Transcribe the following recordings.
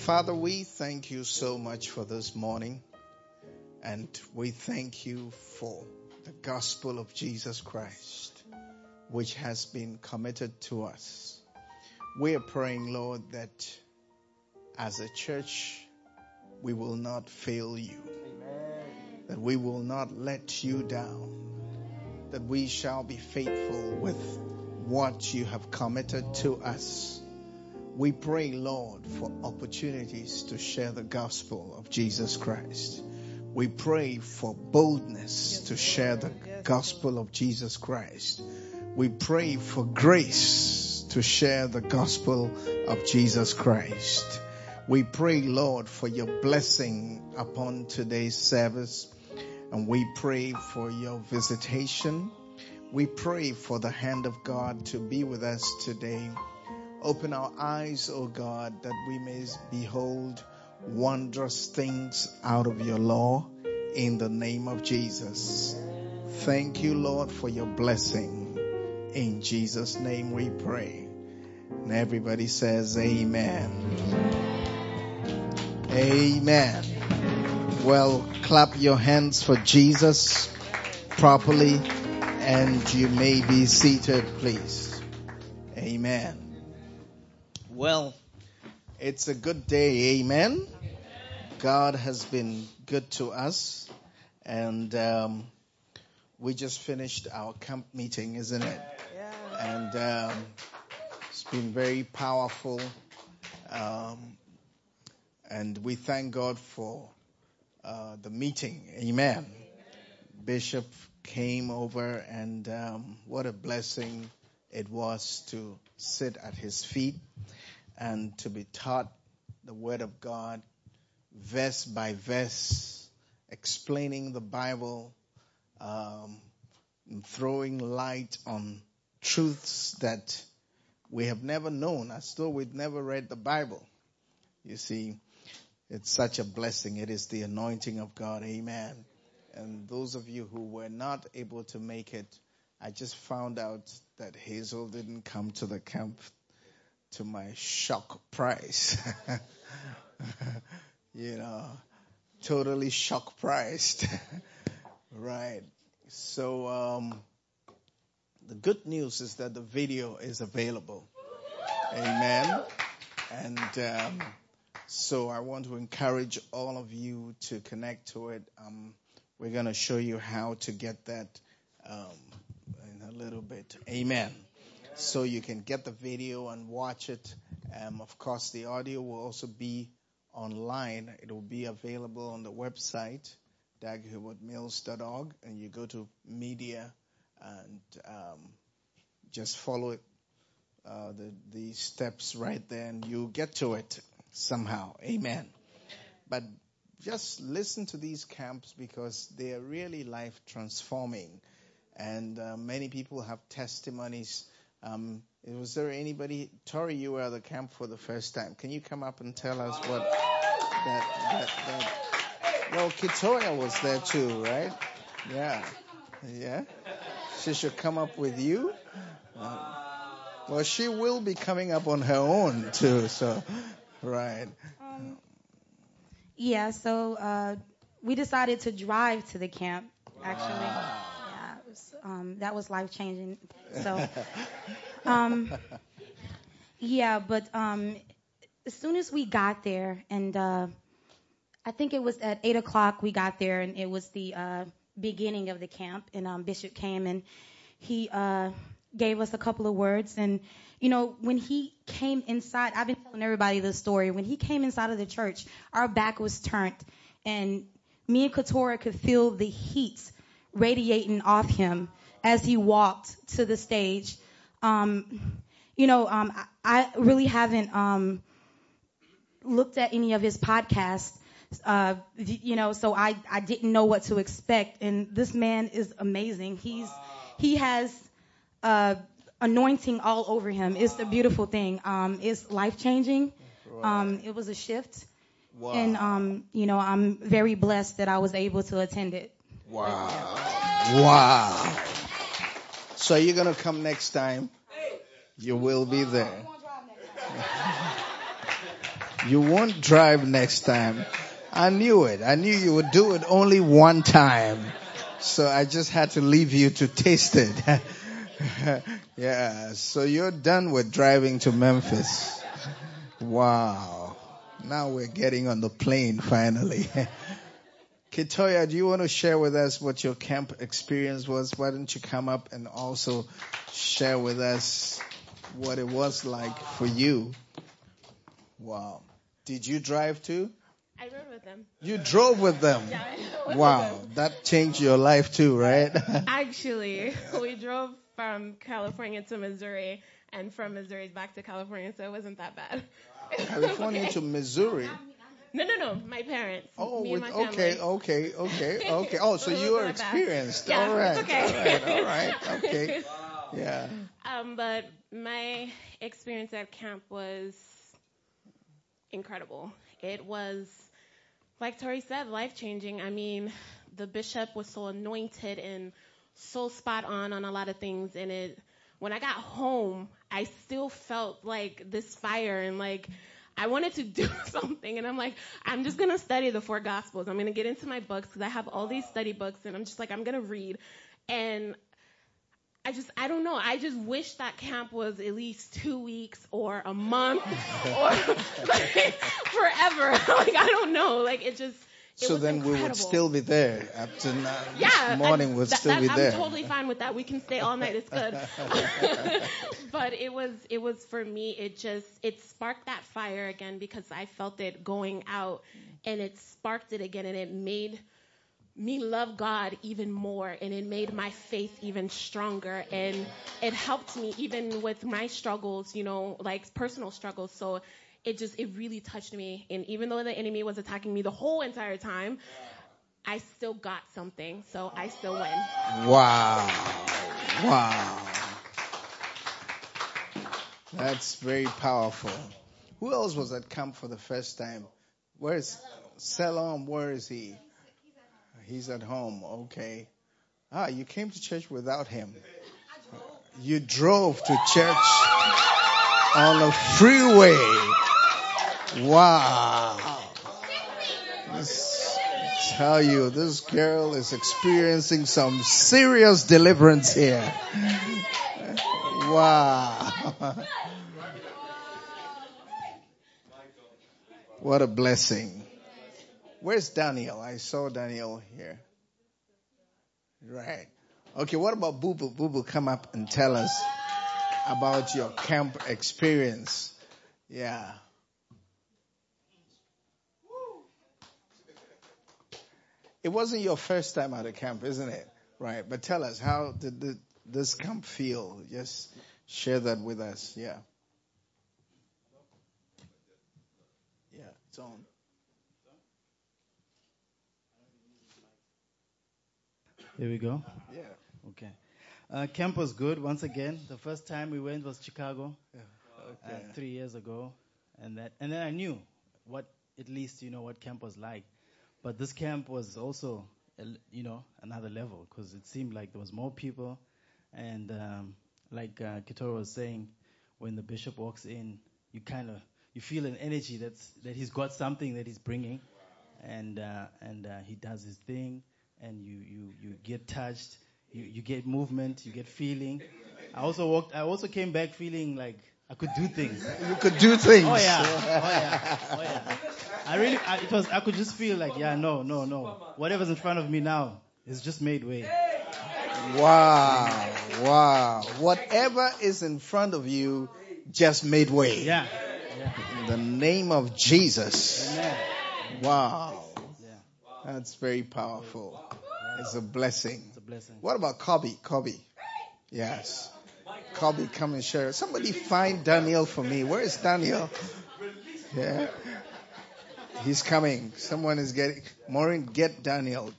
Father, we thank you so much for this morning, and we thank you for the gospel of Jesus Christ, which has been committed to us. We are praying, Lord, that as a church, we will not fail you. Amen. That we will not let you down. That we shall be faithful with what you have committed to us. We pray, Lord, for opportunities to share the gospel of Jesus Christ. We pray for boldness to share the gospel of Jesus Christ. We pray for grace to share the gospel of Jesus Christ. We pray, Lord, for your blessing upon today's service. And we pray for your visitation. We pray for the hand of God to be with us today. Open our eyes, O God, that we may behold wondrous things out of your law in the name of Jesus. Thank you, Lord, for your blessing. In Jesus' name we pray. And everybody says amen. Amen. Well, clap your hands for Jesus properly, and you may be seated, please. Amen. Well, it's a good day, amen. God has been good to us, and we just finished our camp meeting, isn't it? Yeah. And it's been very powerful, and we thank God for the meeting, amen. Bishop came over, and what a blessing it was to sit at his feet and to be taught the Word of God, verse by verse, explaining the Bible, throwing light on truths that we have never known, as though we'd never read the Bible. You see, it's such a blessing. It is the anointing of God, amen. And those of you who were not able to make it, I just found out that Hazel didn't come to the camp, to my shock price. Totally shock priced. Right. So the good news is that the video is available. Amen. And so I want to encourage all of you to connect to it. We're going to show you how to get that in a little bit. Amen. So you can get the video and watch it. Of course, the audio will also be online. It will be available on the website, daghilbertmills.org, and you go to media and just follow it, the steps right there, and you'll get to it somehow. Amen. But just listen to these camps because they are really life transforming, and many people have testimonies. Was there anybody, Tori, you were at the camp for the first time. Can you come up and tell us what well, Kitoya was there too, right? Yeah. She should come up with you. Well, she will be coming up on her own too, so, right. Yeah, so we decided to drive to the camp, actually. Wow. Yeah, it was, that was life-changing. So, but as soon as we got there, and I think it was at 8 o'clock we got there, and it was the beginning of the camp, and Bishop came, and he gave us a couple of words, and, when he came inside, I've been telling everybody this story, when he came inside of the church, our back was turned, and me and Katora could feel the heat radiating off him as he walked to the stage. I really haven't looked at any of his podcasts, so I didn't know what to expect. And this man is amazing. He has anointing all over him. It's a beautiful thing. It's life-changing. Right. It was a shift. Wow. And, I'm very blessed that I was able to attend it. Wow. So you're going to come next time? You will be there. You won't drive next time. I knew it. I knew you would do it only one time. So I just had to leave you to taste it. Yeah. So you're done with driving to Memphis. Wow. Now we're getting on the plane finally. Kitoya, do you want to share with us what your camp experience was? Why don't you come up and also share with us what it was like for you? Wow. Did you drive too? I rode with them. You drove with them? Yeah, I rode Wow. with them. That changed your life too, right? Actually, we drove from California to Missouri and from Missouri back to California, so it wasn't that bad. California to Missouri. No. My parents. Oh, me and my okay. family. Oh, so It you were wasn't that bad. experienced. Yeah, All right. it's okay. All right. Okay. Yeah. But my experience at camp was incredible. It was, like Tori said, life-changing. I mean, the bishop was so anointed and so spot on a lot of things. And when I got home, I still felt like this fire and like I wanted to do something. And I'm like, I'm just going to study the 4 Gospels. I'm going to get into my books because I have all these study books. And I'm just like, I'm going to read. And I don't know. I just wish that camp was at least 2 weeks or a month or like, forever. Like, I don't know. Like, it So was then incredible. we would still be there up to now. Yeah, Morning would still be there. I'm totally fine with that. We can stay all night. It's good. But it was for me. It sparked that fire again because I felt it going out, and it sparked it again, and it made me love God even more, and it made my faith even stronger, and it helped me even with my struggles, like personal struggles. So it really touched me, and even though the enemy was attacking me the whole entire time, I still got something, so I still win. Wow. That's very powerful. Who else was at camp for the first time? Where is Selam? Where is he? He's at home. Okay. You came to church without him. You drove to church on a freeway. Wow. Tell you, this girl is experiencing some serious deliverance here. Wow. What a blessing. Where's Daniel? I saw Daniel here. Right. Okay, what about Boo Boo? Boo Boo, come up and tell us about your camp experience. Yeah. It wasn't your first time at a camp, isn't it? Right. But tell us, how did this camp feel? Just share that with us. Yeah. Yeah, it's on. Here we go. Yeah. Okay. Camp was good. Once again, the first time we went was Chicago, Okay. 3 years ago, and then I knew what camp was like. But this camp was also, another level because it seemed like there was more people, and like Kitoro was saying, when the bishop walks in, you feel an energy that he's got something that he's bringing, and he does his thing. And you get touched, you get movement, you get feeling. I also came back feeling like I could do things. You could do things. Oh yeah. I could just feel like, no. Whatever's in front of me now is just made way. Wow. Whatever is in front of you just made way. Yeah. In the name of Jesus. Amen. Wow. Yeah. That's very powerful. It's a blessing. It's a blessing. What about Kobe? Yes. Kobe, come and share. Somebody find Daniel for me. Where is Daniel? Yeah. He's coming. Someone is getting. Maureen, get Daniel.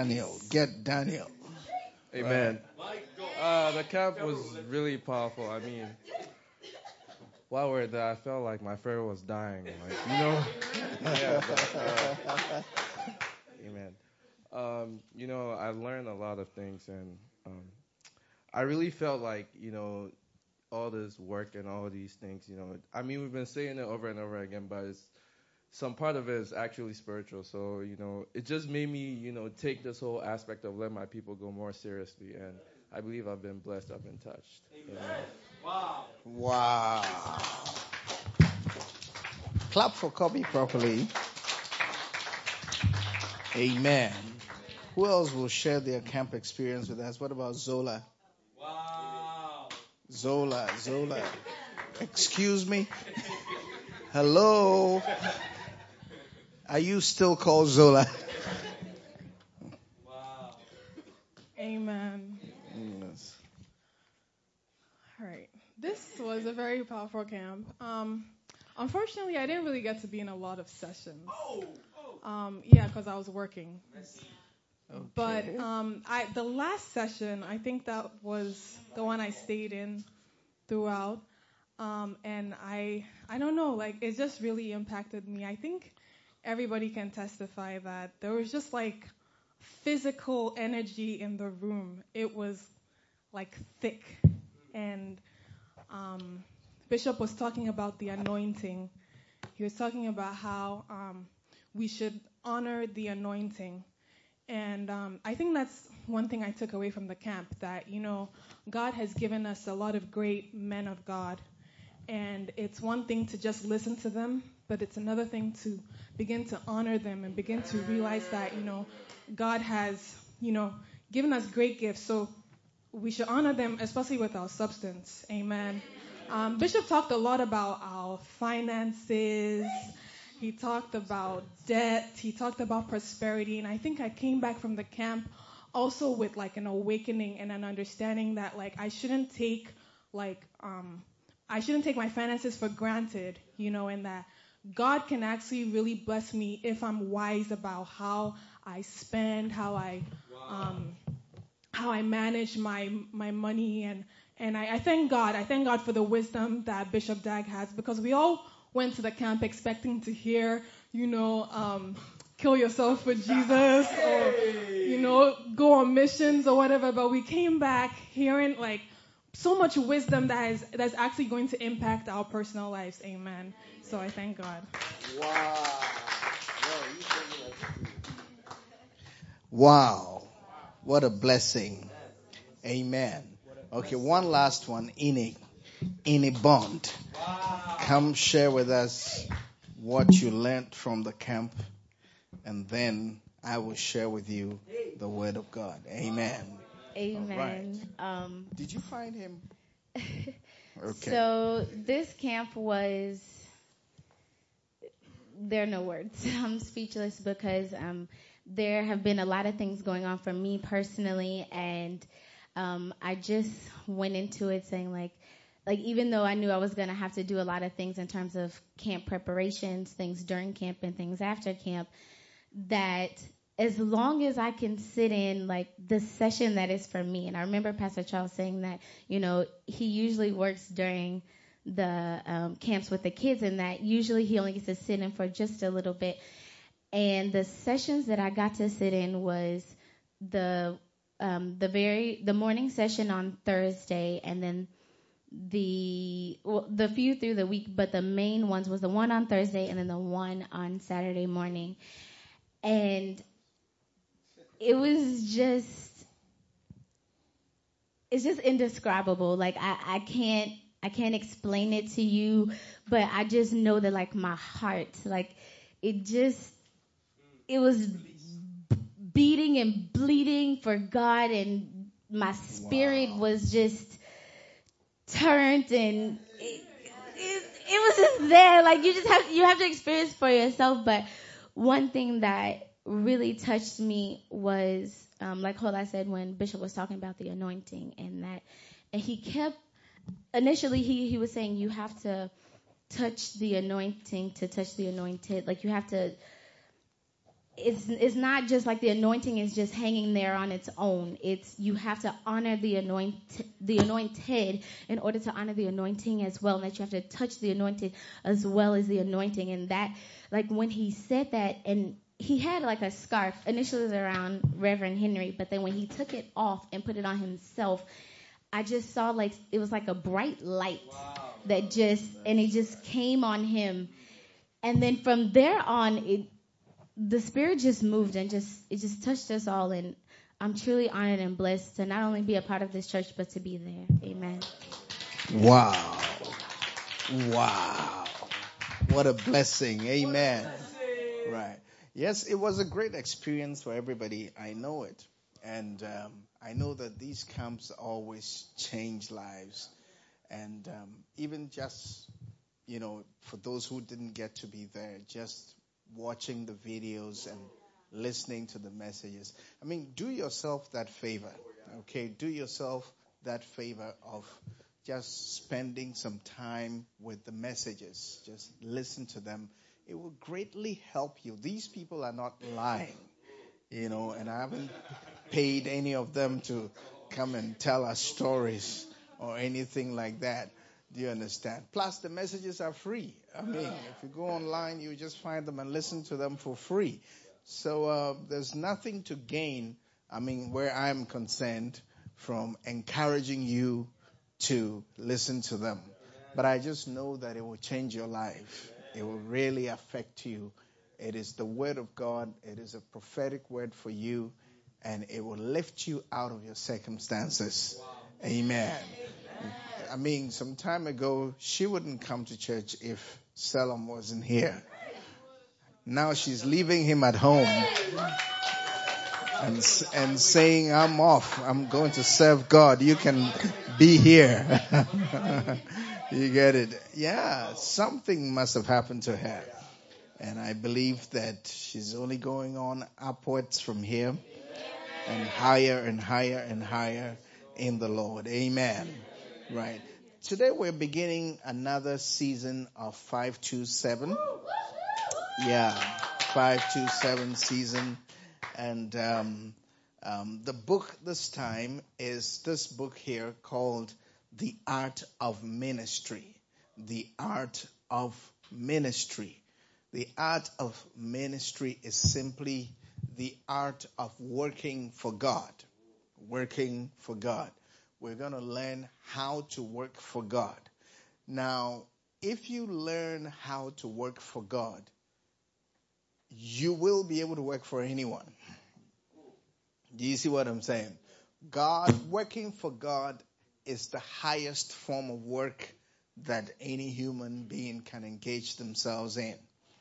Amen. The camp was really powerful. I mean, while we were there, I felt like my favorite was dying. Amen. I learned a lot of things, and I really felt like, all this work and all these things, I mean, we've been saying it over and over again, but some part of it is actually spiritual. So, it just made me, take this whole aspect of let my people go more seriously. And I believe I've been blessed, I've been touched. Wow. Clap for Kobe properly. Amen. Who else will share their camp experience with us? What about Zola? Wow. Zola. Excuse me? Hello? Are you still called Zola? Wow. Amen. Yes. All right. This was a very powerful camp. Unfortunately, I didn't really get to be in a lot of sessions. Because I was working. Okay. But the last session, I think that was the one I stayed in throughout. And I don't know, it just really impacted me. I think everybody can testify that there was just physical energy in the room. It was thick. And Bishop was talking about the anointing. He was talking about how we should honor the anointing. And I think that's one thing I took away from the camp, that, God has given us a lot of great men of God. And it's one thing to just listen to them, but it's another thing to begin to honor them and begin to realize that, God has, given us great gifts. So we should honor them, especially with our substance. Amen. Bishop talked a lot about our finances. He talked about debt. He talked about prosperity. And I think I came back from the camp also with an awakening and an understanding that I shouldn't take my finances for granted, and that God can actually really bless me if I'm wise about how I spend, how I manage my money. And I thank God. I thank God for the wisdom that Bishop Dag has, because we all went to the camp expecting to hear, kill yourself for Jesus, or, go on missions or whatever. But we came back hearing so much wisdom that's actually going to impact our personal lives. Amen. So I thank God. Wow. What a blessing. Amen. Okay, one last one. In a bond. Come share with us what you learned from the camp, and then I will share with you the word of God. Amen. Amen. Right. Did you find him? Okay. So this camp was, there are no words. I'm speechless because there have been a lot of things going on for me personally, and I just went into it saying even though I knew I was going to have to do a lot of things in terms of camp preparations, things during camp and things after camp, that as long as I can sit in the session that is for me. And I remember Pastor Charles saying that, he usually works during the camps with the kids, and that usually he only gets to sit in for just a little bit. And the sessions that I got to sit in was the morning session on Thursday, and then the few through the week, but the main ones was the one on Thursday and then the one on Saturday morning. And it's just indescribable. I can't explain it to you, but I just know that my heart, it was beating and bleeding for God, and my spirit was just turned, and it was just there. You have to experience for yourself. But one thing that really touched me was, like Hola said, when Bishop was talking about the anointing, and he kept, initially he was saying you have to touch the anointing to touch the anointed. You have to, it's not just the anointing is just hanging there on its own. It's, you have to honor the anointed in order to honor the anointing as well. And that you have to touch the anointed as well as the anointing. And that, when he said that, and he had a scarf, initially it was around Reverend Henry, but then when he took it off and put it on himself, I just saw it was a bright light that it just came on him. And then from there on, the Spirit just moved and it just touched us all. And I'm truly honored and blessed to not only be a part of this church, but to be there. Amen. Wow. Wow. What a blessing. Amen. Right. Yes, it was a great experience for everybody. I know it. And I know that these camps always change lives. And even just, for those who didn't get to be there, just watching the videos and listening to the messages. I mean, do yourself that favor. Okay? Do yourself that favor of just spending some time with the messages. Just listen to them. It will greatly help you. These people are not lying, and I haven't paid any of them to come and tell us stories or anything like that. Do you understand? Plus, the messages are free. I mean, if you go online, you just find them and listen to them for free. So there's nothing to gain, where I'm concerned, from encouraging you to listen to them. But I just know that it will change your life. It will really affect you. It is the word of God. It is a prophetic word for you. And it will lift you out of your circumstances. Wow. Amen. Some time ago, she wouldn't come to church if Selim wasn't here. Now she's leaving him at home and saying, I'm off. I'm going to serve God. You can be here. You get it? Yeah, something must have happened to her. And I believe that she's only going on upwards from here and higher and higher and higher in the Lord. Amen. Right. Today we're beginning another season of 527. Yeah, 527 season. And the book this time is this book here called The Art of Ministry. The Art of Ministry. The art of ministry is simply the art of working for God. Working for God. We're going to learn how to work for God. Now, if you learn how to work for God, you will be able to work for anyone. Do you see what I'm saying? Working for God is the highest form of work that any human being can engage themselves in.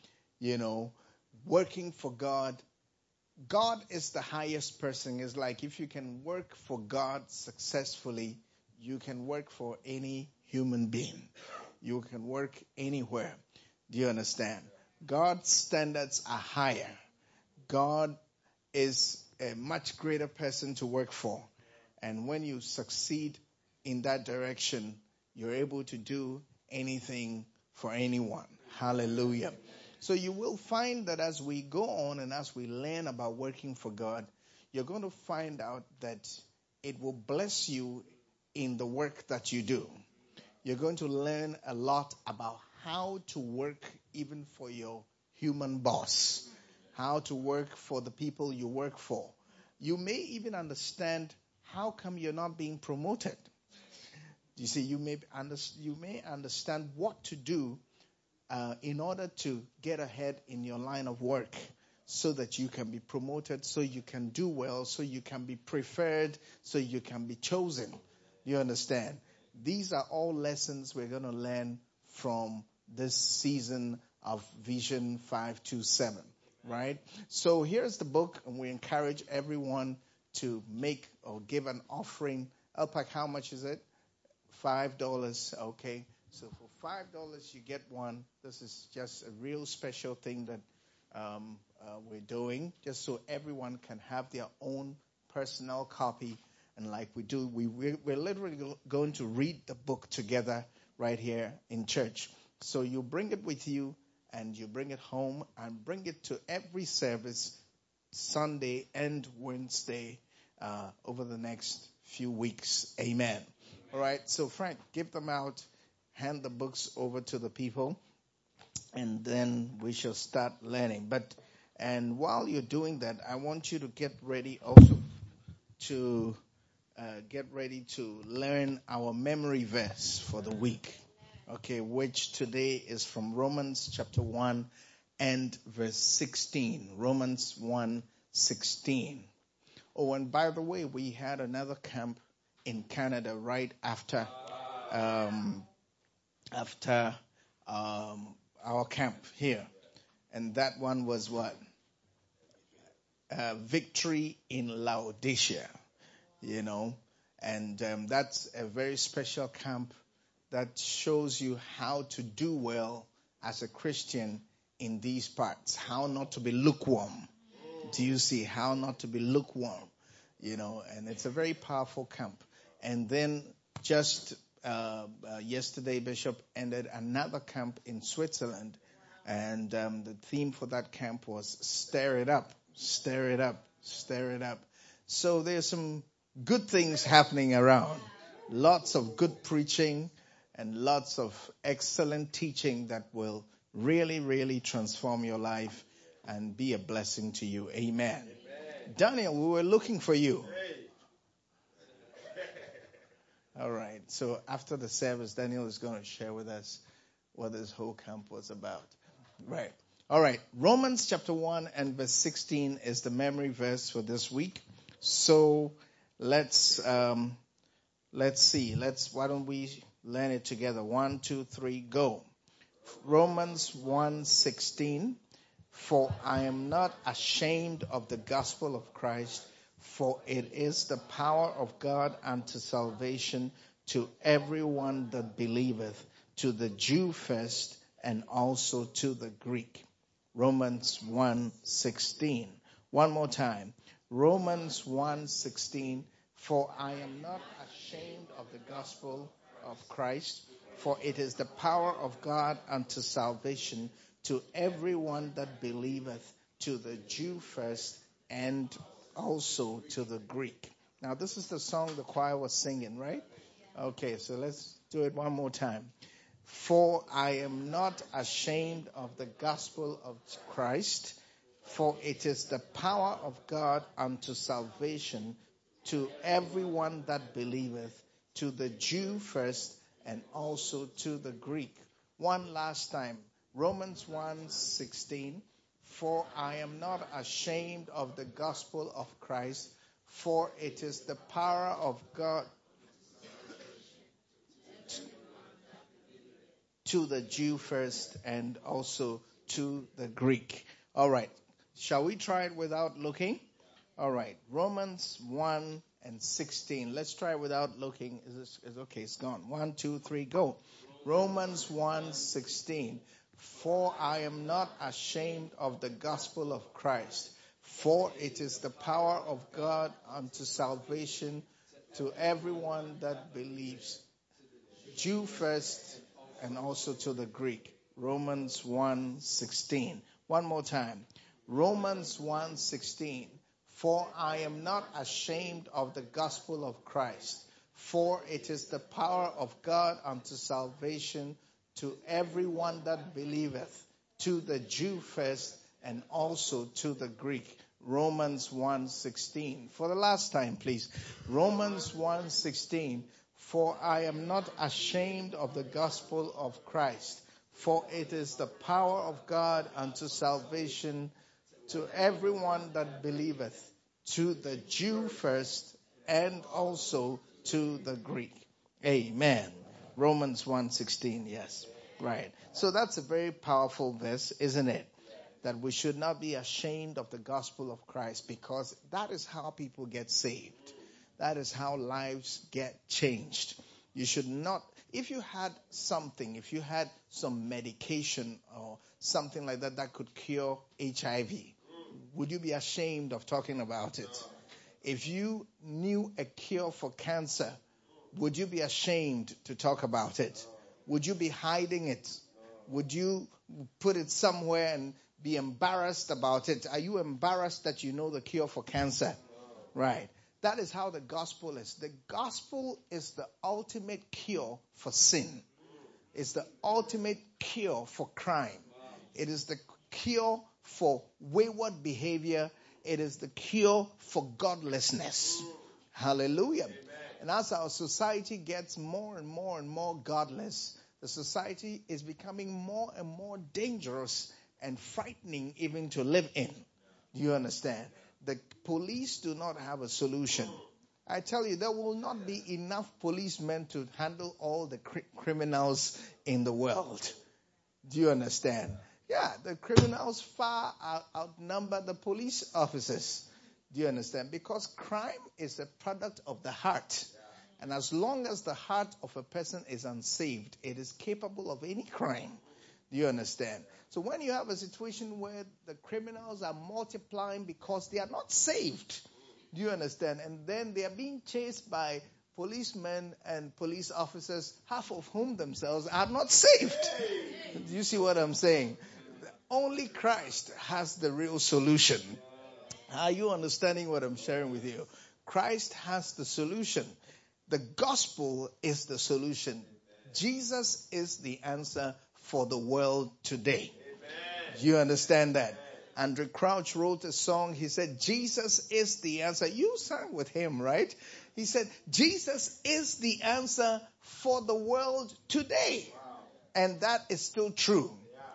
Working for God. God is the highest person. It's like if you can work for God successfully, you can work for any human being. You can work anywhere. Do you understand? God's standards are higher. God is a much greater person to work for. And when you succeed in that direction, you're able to do anything for anyone. Hallelujah. So you will find that as we go on and as we learn about working for God, you're going to find out that it will bless you in the work that you do. You're going to learn a lot about how to work even for your human boss, how to work for the people you work for. You may even understand how come you're not being promoted. You see, you may understand what to do in order to get ahead in your line of work so that you can be promoted, so you can do well, so you can be preferred, so you can be chosen. You understand? These are all lessons we're going to learn from this season of Vision 527, right? So here's the book, and we encourage everyone to make or give an offering. Alpac, how much is it? $5. Okay. So for $5, you get one. This is just a real special thing that we're doing, just so everyone can have their own personal copy. And like we do, we're literally going to read the book together right here in church. So you bring it with you, and you bring it home, and bring it to every service, Sunday and Wednesday, over the next few weeks. Amen. All right. So Frank, give them out. Hand the books over to the people, and then we shall start learning. And while you're doing that, I want you to get ready also to learn our memory verse for the week. Okay, which today is from Romans chapter 1 and verse 16. Romans 1:16. Oh, and by the way, we had another camp in Canada right after our camp here. And that one was what? Victory in Laodicea, And that's a very special camp that shows you how to do well as a Christian in these parts. How not to be lukewarm. Do you see? How not to be lukewarm. And it's a very powerful camp. And then just yesterday, Bishop ended another camp in Switzerland. And the theme for that camp was stir it up, stir it up, stir it up. So there's some good things happening around. Lots of good preaching and lots of excellent teaching that will really, really transform your life and be a blessing to you. Amen. Amen. Daniel, we were looking for you. All right. So after the service, Daniel is going to share with us what this whole camp was about. Right. All right. Romans chapter 1 and verse 16 is the memory verse for this week. So let's see. Why don't we learn it together? 1, 2, 3, go. Romans 1:16. For I am not ashamed of the gospel of Christ, for it is the power of God unto salvation to everyone that believeth, to the Jew first, and also to the Greek. Romans 1:16. One more time. Romans 1:16. For I am not ashamed of the gospel of Christ, for it is the power of God unto salvation to everyone that believeth, to the Jew first, and also to the Greek. Now, this is the song the choir was singing, right? Okay, so let's do it one more time. For I am not ashamed of the gospel of Christ, for it is the power of God unto salvation to everyone that believeth, to the Jew first, and also to the Greek. One last time. Romans 1:16. For I am not ashamed of the gospel of Christ, for it is the power of God to the Jew first and also to the Greek. All right. Shall we try it without looking? All right. Romans 1:16. Let's try it without looking. Is okay? It's gone. 1, 2, 3, go. Romans 1:16. For I am not ashamed of the gospel of Christ, for it is the power of God unto salvation to everyone that believes, Jew first and also to the Greek. Romans 1:16. One more time. Romans 1:16. For I am not ashamed of the gospel of Christ, for it is the power of God unto salvation to everyone that believeth, to the Jew first and also to the Greek. Romans 1:16. For the last time, please. Romans 1:16. For I am not ashamed of the gospel of Christ, for it is the power of God unto salvation to everyone that believeth, to the Jew first and also to the Greek. Amen. Romans 1:16, yes. Right. So that's a very powerful verse, isn't it? That we should not be ashamed of the gospel of Christ, because that is how people get saved. That is how lives get changed. You should not, if you had some medication or something like that could cure HIV, would you be ashamed of talking about it? If you knew a cure for cancer, would you be ashamed to talk about it? Would you be hiding it? Would you put it somewhere and be embarrassed about it? Are you embarrassed that you know the cure for cancer? Right. That is how the gospel is. The gospel is the ultimate cure for sin. It's the ultimate cure for crime. It is the cure for wayward behavior. It is the cure for godlessness. Hallelujah. And as our society gets more and more and more godless, The society is becoming more and more dangerous and frightening even to live in. Do you understand? The police do not have a solution. I tell you, there will not be enough policemen to handle all the criminals in the world. Do you understand? Yeah, the criminals far outnumber the police officers. Do you understand? Because crime is a product of the heart. And as long as the heart of a person is unsaved, it is capable of any crime. Do you understand? So when you have a situation where the criminals are multiplying because they are not saved, do you understand? And then they are being chased by policemen and police officers, half of whom themselves are not saved. Do you see what I'm saying? Only Christ has the real solution. Are you understanding what I'm sharing with you? Christ has the solution. The gospel is the solution. Jesus is the answer for the world today. Do you understand that? Andrew Crouch wrote a song. He said, Jesus is the answer. You sang with him, right? He said, Jesus is the answer for the world today. And that is still true.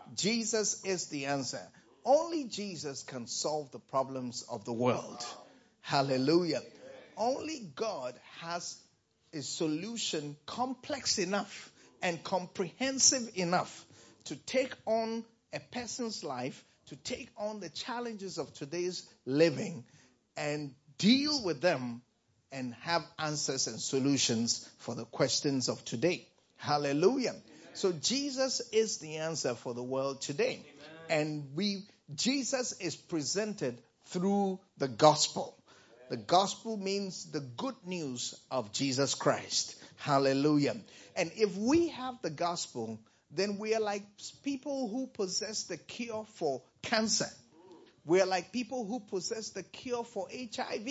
Jesus is the answer. Only Jesus can solve the problems of the world. Hallelujah. Only God has a solution complex enough and comprehensive enough to take on a person's life, to take on the challenges of today's living and deal with them and have answers and solutions for the questions of today. Hallelujah. So Jesus is the answer for the world today. And Jesus is presented through the gospel. The gospel means the good news of Jesus Christ. Hallelujah. And if we have the gospel, then we are like people who possess the cure for cancer. We are like people who possess the cure for HIV.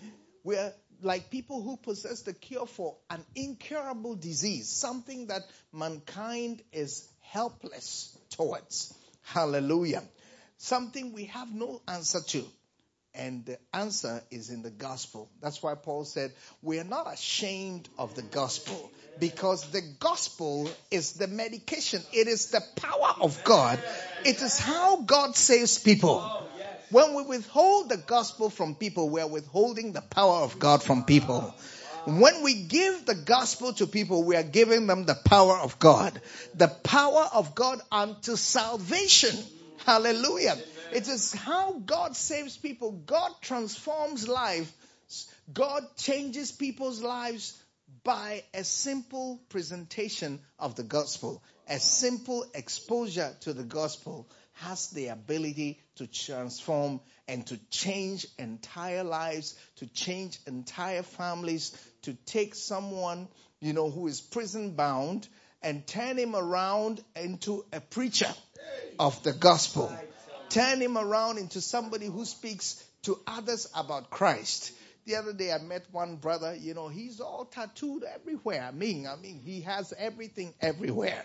We are like people who possess the cure for an incurable disease, something that mankind is helpless towards. Hallelujah. Something we have no answer to. And the answer is in the gospel. That's why Paul said, we are not ashamed of the gospel, because the gospel is the medication. It is the power of God. It is how God saves people. When we withhold the gospel from people, we are withholding the power of God from people. When we give the gospel to people, we are giving them the power of God. The power of God unto salvation. Hallelujah. It is how God saves people. God transforms lives. God changes people's lives by a simple presentation of the gospel. A simple exposure to the gospel has the ability to transform and to change entire lives, to change entire families, to take someone, who is prison bound and turn him around into a preacher of the gospel. Turn him around into somebody who speaks to others about Christ. The other day I met one brother, he's all tattooed everywhere. I mean, he has everything everywhere,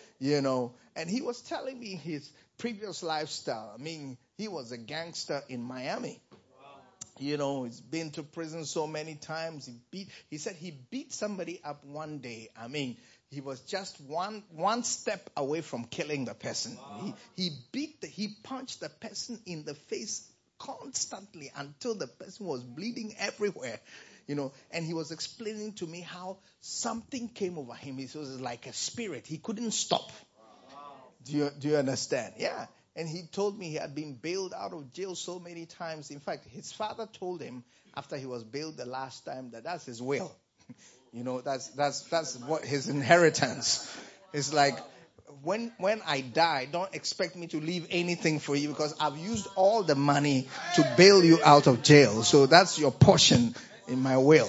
and he was telling me his previous lifestyle. I mean, he was a gangster in Miami. He's been to prison so many times. He said he beat somebody up one day. I mean, he was just one step away from killing the person. He punched the person in the face constantly until the person was bleeding everywhere. And he was explaining to me how something came over him. It was like a spirit. He couldn't stop. Do you understand? Yeah. And he told me he had been bailed out of jail so many times. In fact, his father told him after he was bailed the last time that that's his will. That's what his inheritance. It's like, when I die, don't expect me to leave anything for you, because I've used all the money to bail you out of jail. So that's your portion in my will.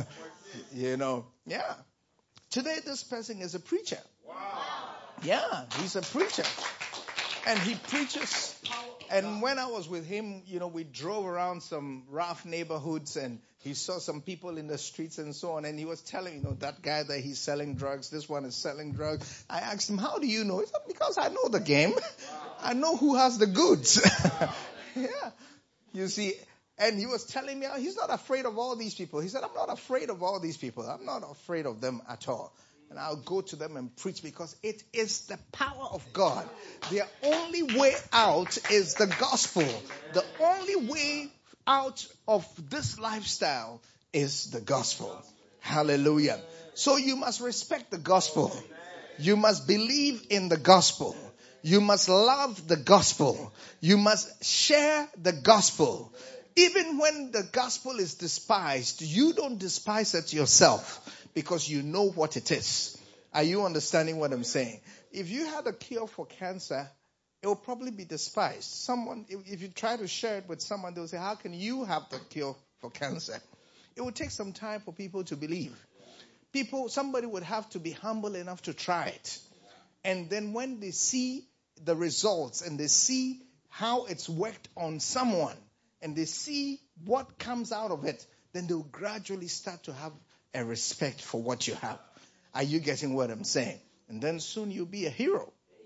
Yeah. Today this person is a preacher. Yeah, he's a preacher. And he preaches. And when I was with him, we drove around some rough neighborhoods and he saw some people in the streets and so on. And he was telling, that guy that he's selling drugs, this one is selling drugs. I asked him, how do you know? He said, because I know the game. I know who has the goods. Yeah. You see, and he was telling me he's not afraid of all these people. He said, I'm not afraid of all these people. I'm not afraid of them at all. and I'll go to them and preach because it is the power of God. The only way out is the gospel. The only way out of this lifestyle is the gospel. Hallelujah. So you must respect the gospel. You must believe in the gospel. You must love the gospel. You must share the gospel. Even when the gospel is despised, you don't despise it yourself because you know what it is. Are you understanding what I'm saying? If you had a cure for cancer, it will probably be despised. Someone, if you try to share it with someone, they'll say, how can you have the cure for cancer? It will take some time for people to believe. Somebody would have to be humble enough to try it. And then when they see the results and they see how it's worked on someone and they see what comes out of it, then they'll gradually start to have a respect for what you have. Are you getting what I'm saying? And then soon you'll be a hero.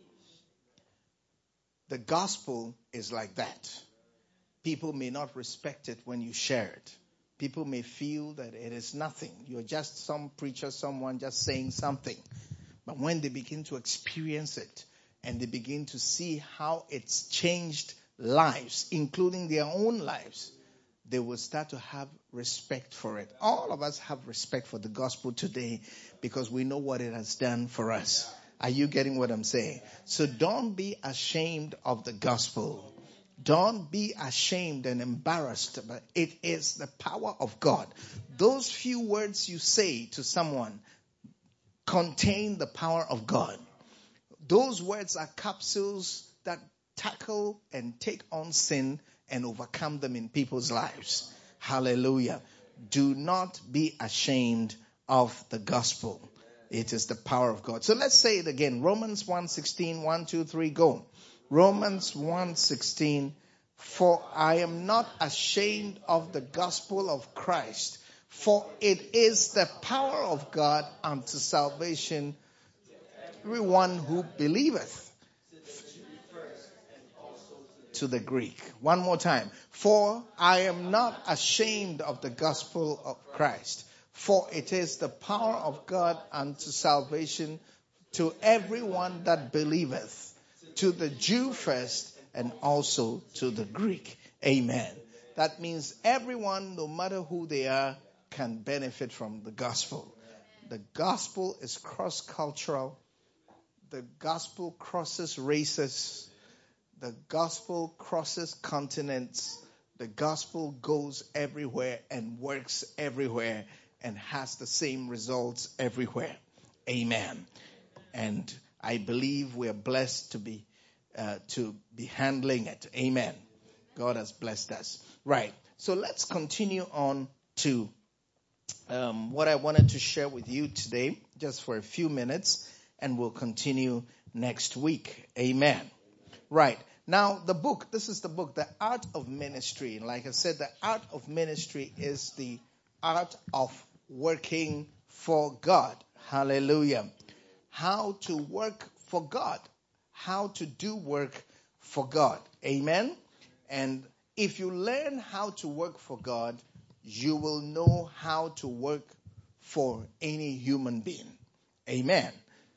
The gospel is like that. People may not respect it when you share it. People may feel that it is nothing. You're just some preacher, someone just saying something. But when they begin to experience it and they begin to see how it's changed lives, including their own lives, they will start to have respect for it. All of us have respect for the gospel today because we know what it has done for us. Are you getting what I'm saying? So don't be ashamed of the gospel. Don't be ashamed and embarrassed, but it is the power of God. Those few words you say to someone contain the power of God. Those words are capsules that tackle and take on sin and overcome them in people's lives. Hallelujah. Do not be ashamed of the gospel. It is the power of God. So let's say it again. Romans 1:16, 1, 2, 3, go. Romans 1:16, for I am not ashamed of the gospel of Christ, for it is the power of God unto salvation to everyone who believeth. To the Greek. One more time. For I am not ashamed of the gospel of Christ, for it is the power of God unto salvation to everyone that believeth, to the Jew first and also to the Greek. Amen. That means everyone, no matter who they are, can benefit from the gospel. The gospel is cross-cultural. The gospel crosses races. The gospel crosses continents. The gospel goes everywhere and works everywhere and has the same results everywhere. Amen. And I believe we are blessed to be handling it. Amen. God has blessed us. Right. So let's continue on to what I wanted to share with you today, just for a few minutes, and we'll continue next week. Amen. Right. Now, this is the book, The Art of Ministry. And like I said, the art of ministry is the art of working for God. Hallelujah. How to work for God. How to do work for God. Amen. And if you learn how to work for God, you will know how to work for any human being. Amen.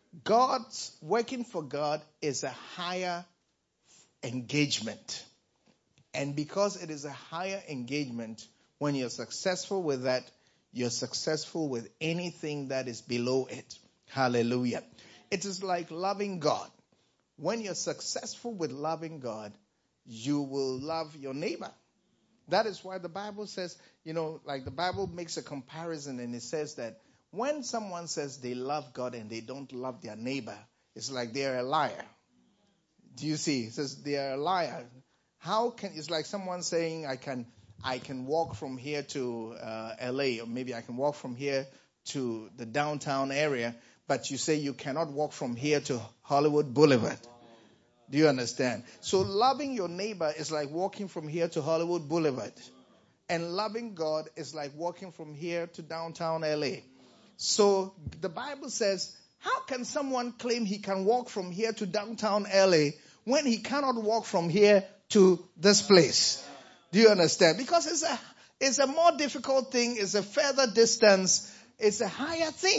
Working for God is a higher engagement. And because it is a higher engagement, when you're successful with that, you're successful with anything that is below it. Hallelujah. It is like loving God. When you're successful with loving God, you will love your neighbor. That is why the Bible says, like the Bible makes a comparison and it says that when someone says they love God and they don't love their neighbor, it's like they're a liar. Do you see? It says they are a liar. It's like someone saying I can walk from here to LA, or maybe I can walk from here to the downtown area, but you say you cannot walk from here to Hollywood Boulevard. Do you understand? So loving your neighbor is like walking from here to Hollywood Boulevard. And loving God is like walking from here to downtown LA. So the Bible says, how can someone claim he can walk from here to downtown LA when he cannot walk from here to this place? Do you understand? Because it's a more difficult thing. It's a further distance. It's a higher thing.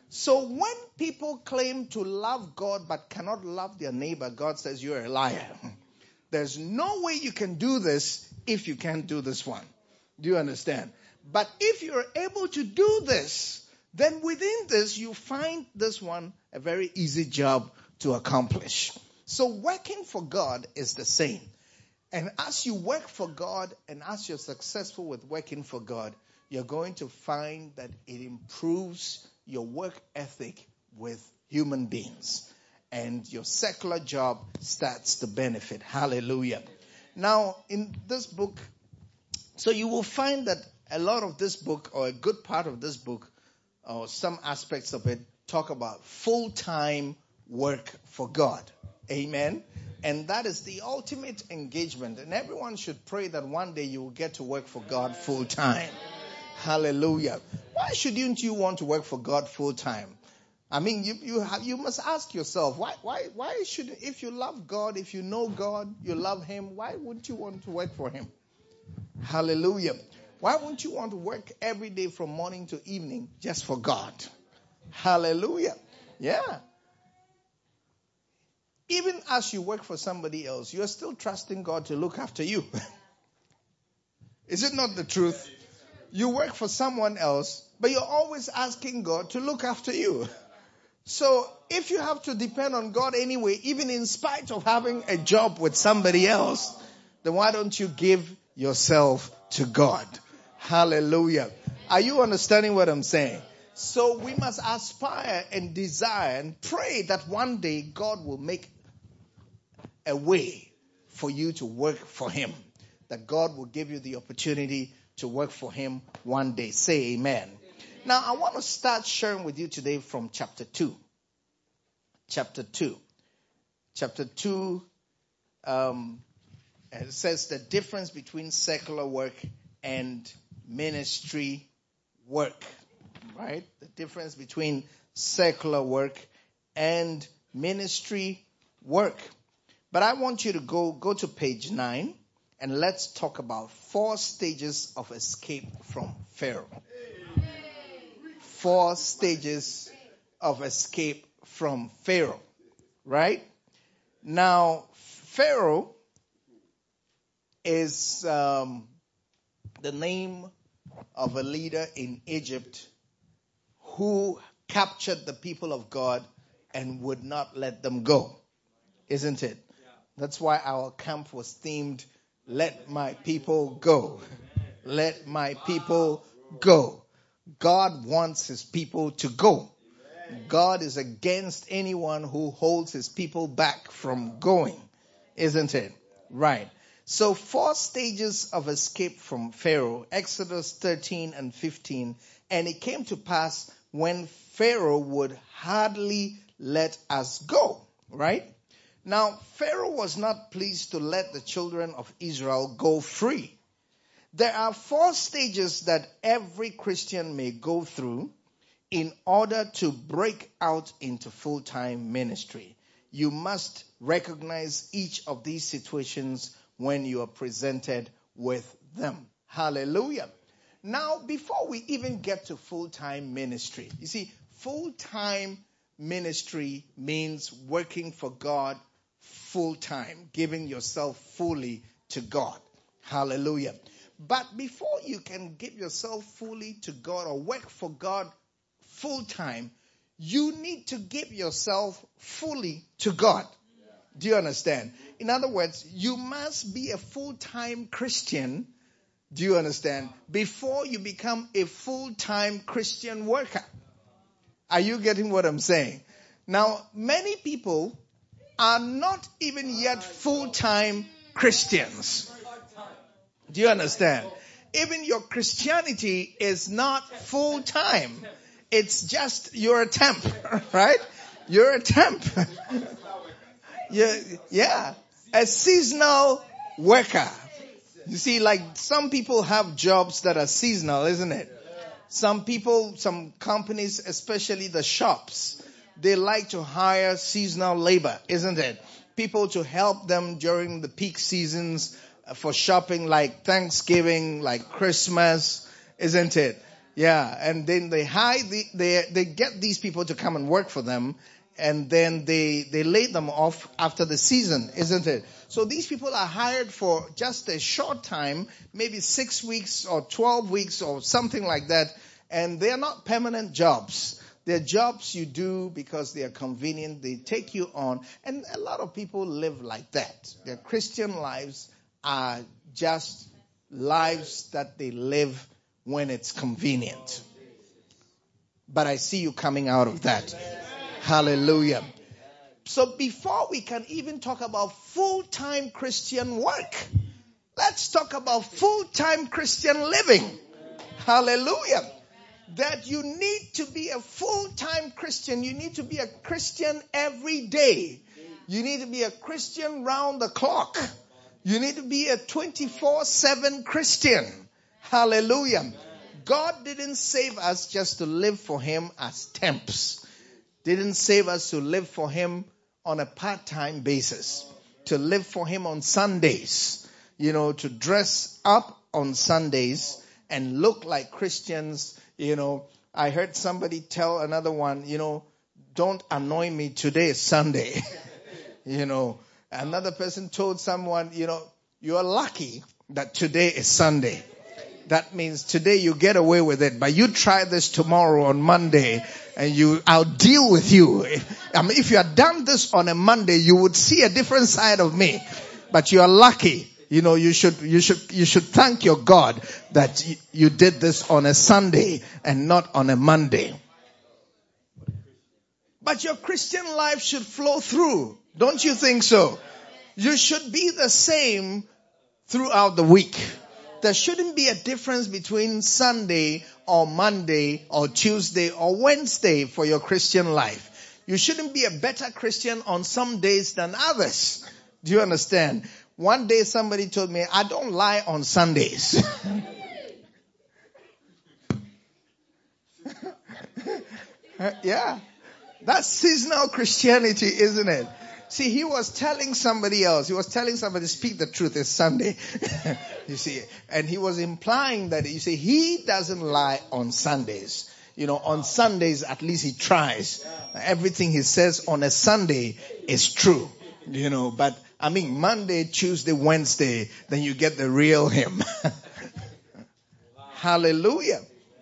So when people claim to love God but cannot love their neighbor, God says you're a liar. There's no way you can do this if you can't do this one. Do you understand? But if you're able to do this, then within this you find this one a very easy job to accomplish. So working for God is the same. And as you work for God and as you're successful with working for God, you're going to find that it improves your work ethic with human beings. And your secular job starts to benefit. Hallelujah. Now, in this book, so you will find that a lot of this book, or a good part of this book, or some aspects of it, talk about full-time work for God. Amen. And that is the ultimate engagement. And everyone should pray that one day you will get to work for God full-time. Hallelujah. Why shouldn't you want to work for God full-time? I mean, you must ask yourself, why should, if you love God, if you know God, you love Him, why wouldn't you want to work for Him? Hallelujah. Why wouldn't you want to work every day from morning to evening just for God? Hallelujah. Yeah. Even as you work for somebody else, you're still trusting God to look after you. Is it not the truth? You work for someone else, but you're always asking God to look after you. So if you have to depend on God anyway, even in spite of having a job with somebody else, then why don't you give yourself to God? Hallelujah. Are you understanding what I'm saying? So we must aspire and desire and pray that one day God will make a way for you to work for Him. That God will give you the opportunity to work for Him one day. Say amen. Now, I want to start sharing with you today from chapter 2. Chapter 2. Chapter 2 it says the difference between secular work and ministry work. Right? The difference between secular work and ministry work. But I want you to go to page 9 and let's talk about 4 stages of escape from Pharaoh. 4 stages of escape from Pharaoh, right? Now, Pharaoh is the name of a leader in Egypt who captured the people of God and would not let them go, isn't it? That's why our camp was themed, "Let my people go." Let my people go. God wants His people to go. God is against anyone who holds His people back from going, isn't it? Right. So 4 stages of escape from Pharaoh, Exodus 13 and 15. And it came to pass when Pharaoh would hardly let us go, right? Now, Pharaoh was not pleased to let the children of Israel go free. There are 4 stages that every Christian may go through in order to break out into full-time ministry. You must recognize each of these situations when you are presented with them. Hallelujah. Now, before we even get to full-time ministry, you see, full-time ministry means working for God full-time, giving yourself fully to God. Hallelujah. But before you can give yourself fully to God or work for God full-time, you need to give yourself fully to God. Do you understand? In other words, you must be a full-time Christian, do you understand, before you become a full-time Christian worker. Are you getting what I'm saying? Now, many people are not even yet full-time Christians. Do you understand? Even your Christianity is not full-time. It's just you're a temp, right? You're a temp. Yeah, a seasonal worker. You see, like some people have jobs that are seasonal, isn't it? Some people, some companies, especially the shops, they like to hire seasonal labor, isn't it? People to help them during the peak seasons for shopping, like Thanksgiving, like Christmas, isn't it? Yeah, and then they they get these people to come and work for them, and then they lay them off after the season, isn't it? So these people are hired for just a short time, maybe 6 weeks or 12 weeks or something like that, and they are not permanent jobs. They're jobs you do because they are convenient. They take you on, and a lot of people live like that. Their Christian lives are just lives that they live when it's convenient. But I see you coming out of that. Hallelujah. So before we can even talk about full-time Christian work, let's talk about full-time Christian living. Hallelujah. That you need to be a full-time Christian. You need to be a Christian every day. You need to be a Christian round the clock. You need to be a 24/7 Christian. Hallelujah. God didn't save us just to live for Him as temps. Didn't save us to live for Him on a part-time basis. To live for Him on Sundays. To dress up on Sundays and look like Christians. I heard somebody tell another one, don't annoy me, today is Sunday. Another person told someone, you are lucky that today is Sunday. That means today you get away with it, but you try this tomorrow on Monday and I'll deal with you. If you had done this on a Monday, you would see a different side of me, but you are lucky. You should thank your God that you did this on a Sunday and not on a Monday. But your Christian life should flow through. Don't you think so? You should be the same throughout the week. There shouldn't be a difference between Sunday or Monday or Tuesday or Wednesday for your Christian life. You shouldn't be a better Christian on some days than others. Do you understand? One day somebody told me, I don't lie on Sundays. Yeah. That's seasonal Christianity, isn't it? See, he was telling somebody else. He was telling somebody, speak the truth, it's Sunday. You see, and he was implying that, he doesn't lie on Sundays. On Sundays, at least he tries. Everything he says on a Sunday is true. But Monday, Tuesday, Wednesday, then you get the real him. Hallelujah.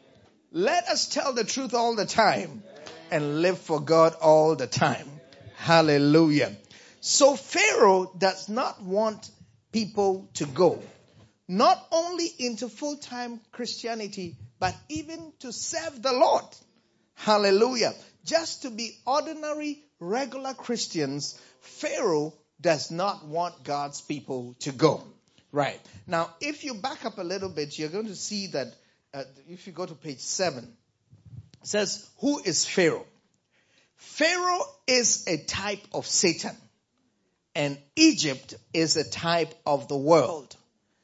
Let us tell the truth all the time and live for God all the time. Hallelujah. So Pharaoh does not want people to go, not only into full-time Christianity, but even to serve the Lord. Hallelujah. Just to be ordinary, regular Christians, Pharaoh does not want God's people to go. Right. Now, if you back up a little bit, you're going to see that if you go to page 7, it says, who is Pharaoh? Pharaoh is a type of Satan, and Egypt is a type of the world,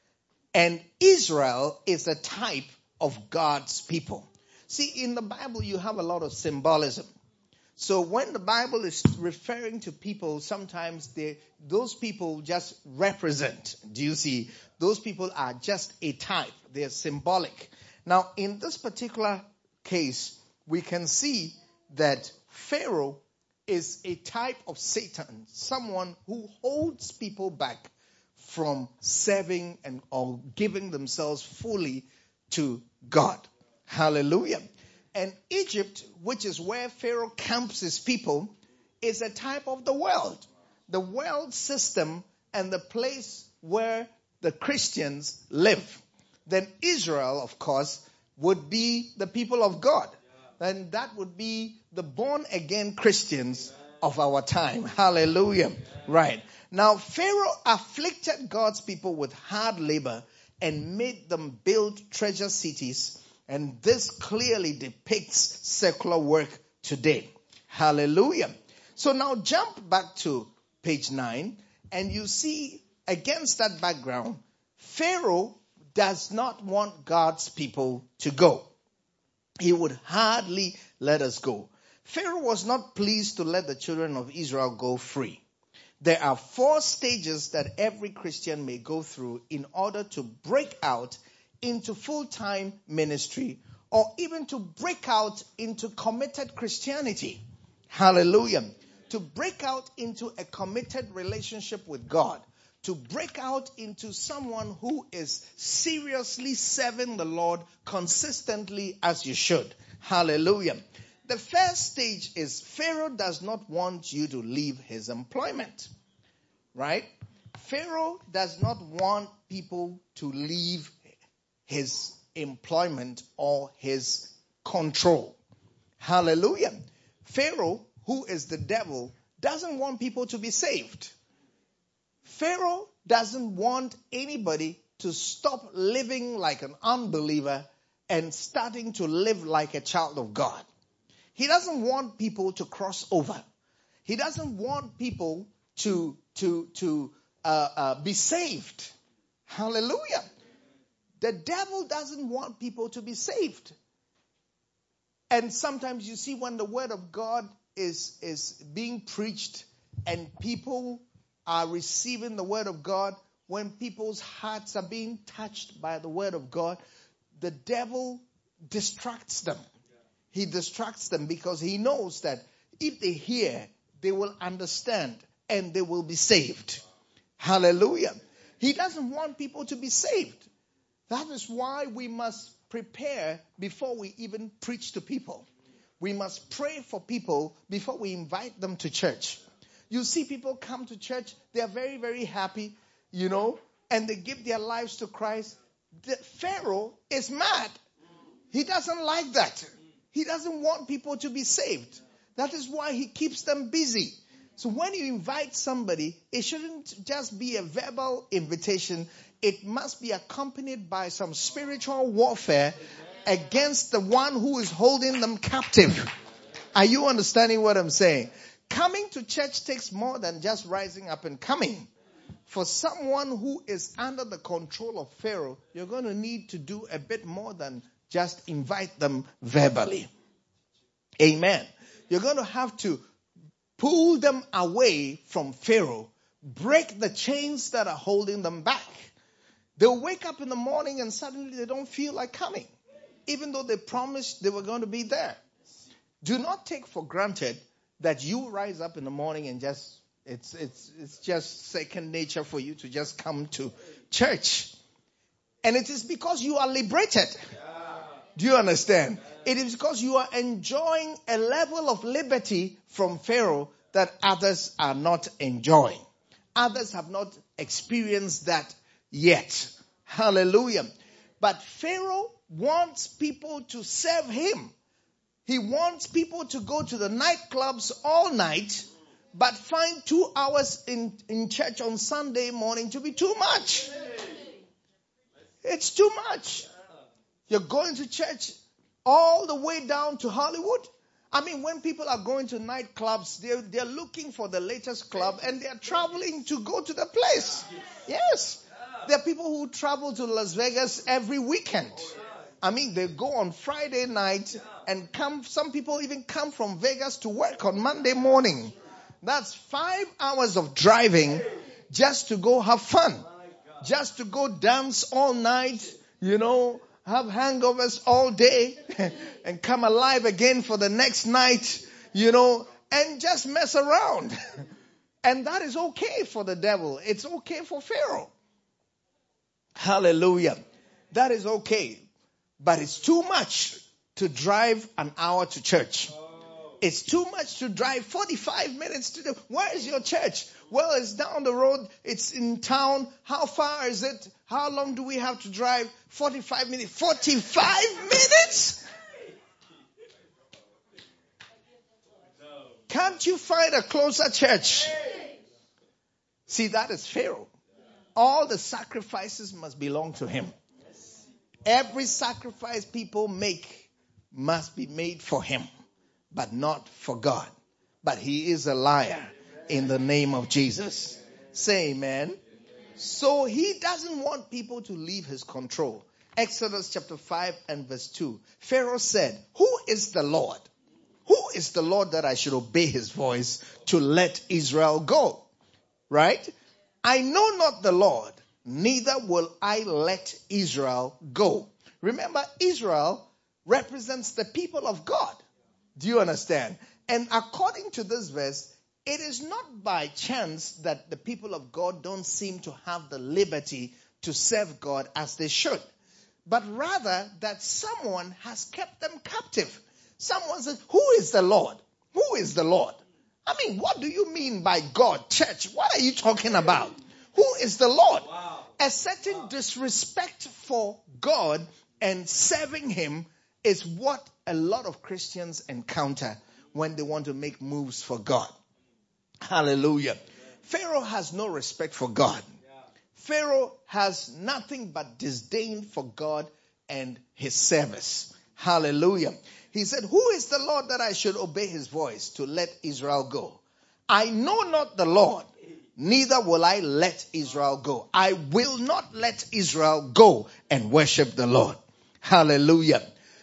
and Israel is a type of God's people. See, in the Bible, you have a lot of symbolism. So when the Bible is referring to people, sometimes those people just represent. Do you see? Those people are just a type. They're symbolic. Now, in this particular case, we can see that Pharaoh is a type of Satan, someone who holds people back from serving or giving themselves fully to God. Hallelujah. And Egypt, which is where Pharaoh camps his people, is a type of the world system and the place where the Christians live. Then Israel, of course, would be the people of God. And that would be the born-again Christians of our time. Hallelujah. Right. Now, Pharaoh afflicted God's people with hard labor and made them build treasure cities. And this clearly depicts secular work today. Hallelujah. So now jump back to page 9 and you see against that background, Pharaoh does not want God's people to go. He would hardly let us go. Pharaoh was not pleased to let the children of Israel go free. There are 4 stages that every Christian may go through in order to break out into full-time ministry or even to break out into committed Christianity. Hallelujah. To break out into a committed relationship with God. To break out into someone who is seriously serving the Lord consistently as you should. Hallelujah. The first stage is Pharaoh does not want you to leave his employment. Right? Pharaoh does not want people to leave his employment or his control. Hallelujah. Pharaoh, who is the devil, doesn't want people to be saved. Pharaoh doesn't want anybody to stop living like an unbeliever and starting to live like a child of God. He doesn't want people to cross over. He doesn't want people to be saved. Hallelujah. The devil doesn't want people to be saved. And sometimes you see when the word of God is being preached and people are receiving the word of God, when people's hearts are being touched by the word of God, the devil distracts them. He distracts them because he knows that if they hear, they will understand and they will be saved. Hallelujah. He doesn't want people to be saved. That is why we must prepare before we even preach to people. We must pray for people before we invite them to church. You see people come to church, they are very, very happy, and they give their lives to Christ. The Pharaoh is mad. He doesn't like that. He doesn't want people to be saved. That is why he keeps them busy. So when you invite somebody, it shouldn't just be a verbal invitation. It must be accompanied by some spiritual warfare against the one who is holding them captive. Are you understanding what I'm saying? Coming to church takes more than just rising up and coming. For someone who is under the control of Pharaoh, you're going to need to do a bit more than just invite them verbally. Amen. You're going to have to pull them away from Pharaoh. Break the chains that are holding them back. They'll wake up in the morning and suddenly they don't feel like coming. Even though they promised they were going to be there. Do not take for granted that you rise up in the morning and it's just second nature for you to just come to church. And it is because you are liberated. Do you understand? It is because you are enjoying a level of liberty from Pharaoh that others are not enjoying. Others have not experienced that yet. Hallelujah. But Pharaoh wants people to serve him. He wants people to go to the nightclubs all night, but find 2 hours in church on Sunday morning to be too much. It's too much. You're going to church all the way down to Hollywood. I mean, when people are going to nightclubs, they're looking for the latest club and they're traveling to go to the place. Yes. There are people who travel to Las Vegas every weekend. I mean, they go on Friday night and come. Some people even come from Vegas to work on Monday morning. That's 5 hours of driving just to go have fun. Just to go dance all night, have hangovers all day and come alive again for the next night, and just mess around. And that is okay for the devil. It's okay for Pharaoh. Hallelujah. That is okay. But it's too much to drive an hour to church. It's too much to drive 45 minutes to where is your church? Well, it's down the road. It's in town. How far is it? How long do we have to drive? 45 minutes. 45 minutes? Can't you find a closer church? See, that is Pharaoh. All the sacrifices must belong to him. Every sacrifice people make must be made for him, but not for God. But he is a liar in the name of Jesus. Say amen. So he doesn't want people to leave his control. Exodus chapter 5 and verse 2. Pharaoh said, "Who is the Lord? Who is the Lord that I should obey his voice to let Israel go?" Right? I know not the Lord, neither will I let Israel go. Remember, Israel represents the people of God. Do you understand? And according to this verse, it is not by chance that the people of God don't seem to have the liberty to serve God as they should, but rather that someone has kept them captive. Someone says, who is the Lord? Who is the Lord? I mean, what do you mean by God, church? What are you talking about? Who is the Lord? Wow. A certain disrespect for God and serving him is what a lot of Christians encounter when they want to make moves for God. Hallelujah. Pharaoh has no respect for God. Pharaoh has nothing but disdain for God and his service. Hallelujah. He said, who is the Lord that I should obey his voice to let Israel go? I know not the Lord, neither will I let Israel go. I will not let Israel go and worship the Lord. Hallelujah.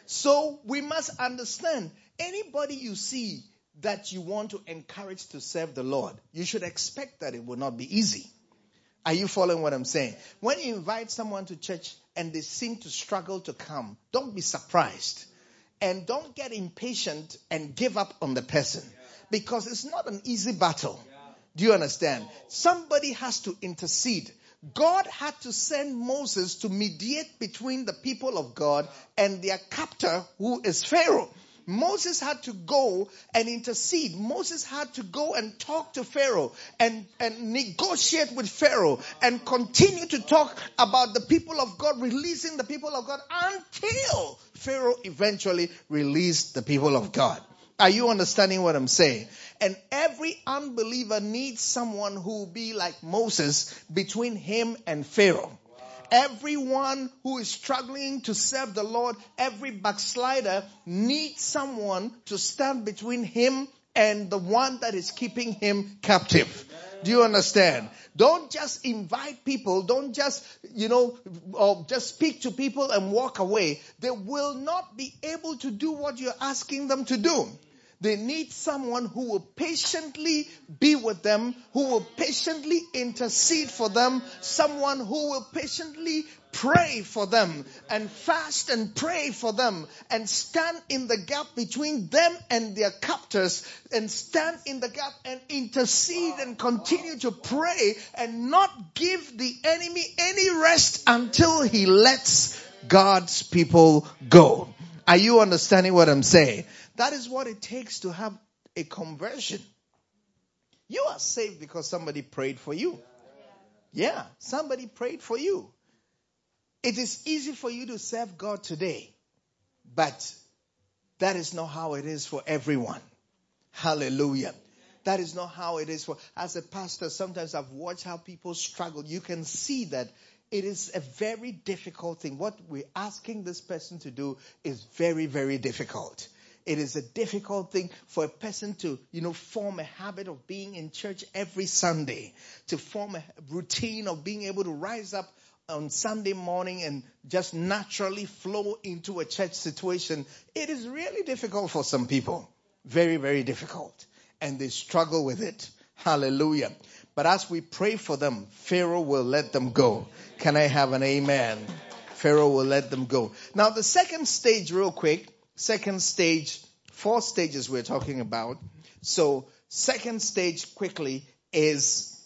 So we must understand, anybody you see that you want to encourage to serve the Lord, you should expect that it will not be easy. Are you following what I'm saying? When you invite someone to church and they seem to struggle to come, don't be surprised. And don't get impatient and give up on the person. Because it's not an easy battle. Do you understand? Somebody has to intercede. God had to send Moses to mediate between the people of God and their captor, who is Pharaoh. Moses had to go and intercede. Moses had to go and talk to Pharaoh and negotiate with Pharaoh and continue to talk about the people of God, releasing the people of God until Pharaoh eventually released the people of God. Are you understanding what I'm saying? And every unbeliever needs someone who will be like Moses between him and Pharaoh. Everyone who is struggling to serve the Lord, every backslider needs someone to stand between him and the one that is keeping him captive. Do you understand? Don't just invite people. Don't just, or just speak to people and walk away. They will not be able to do what you're asking them to do. They need someone who will patiently be with them, who will patiently intercede for them, someone who will patiently pray for them and fast and pray for them and stand in the gap between them and their captors and stand in the gap and intercede and continue to pray and not give the enemy any rest until he lets God's people go. Are you understanding what I'm saying? That is what it takes to have a conversion. You are saved because somebody prayed for you. Yeah, somebody prayed for you. It is easy for you to serve God today, but that is not how it is for everyone. Hallelujah. That is not how it is for, as a pastor, sometimes I've watched how people struggle. You can see that it is a very difficult thing. What we're asking this person to do is very, very difficult. It is a difficult thing for a person to, form a habit of being in church every Sunday, to form a routine of being able to rise up on Sunday morning and just naturally flow into a church situation. It is really difficult for some people. Very, very difficult. And they struggle with it. Hallelujah. But as we pray for them, Pharaoh will let them go. Can I have an amen? Pharaoh will let them go. Now the second stage, real quick. Second stage, 4 stages we're talking about. So second stage quickly is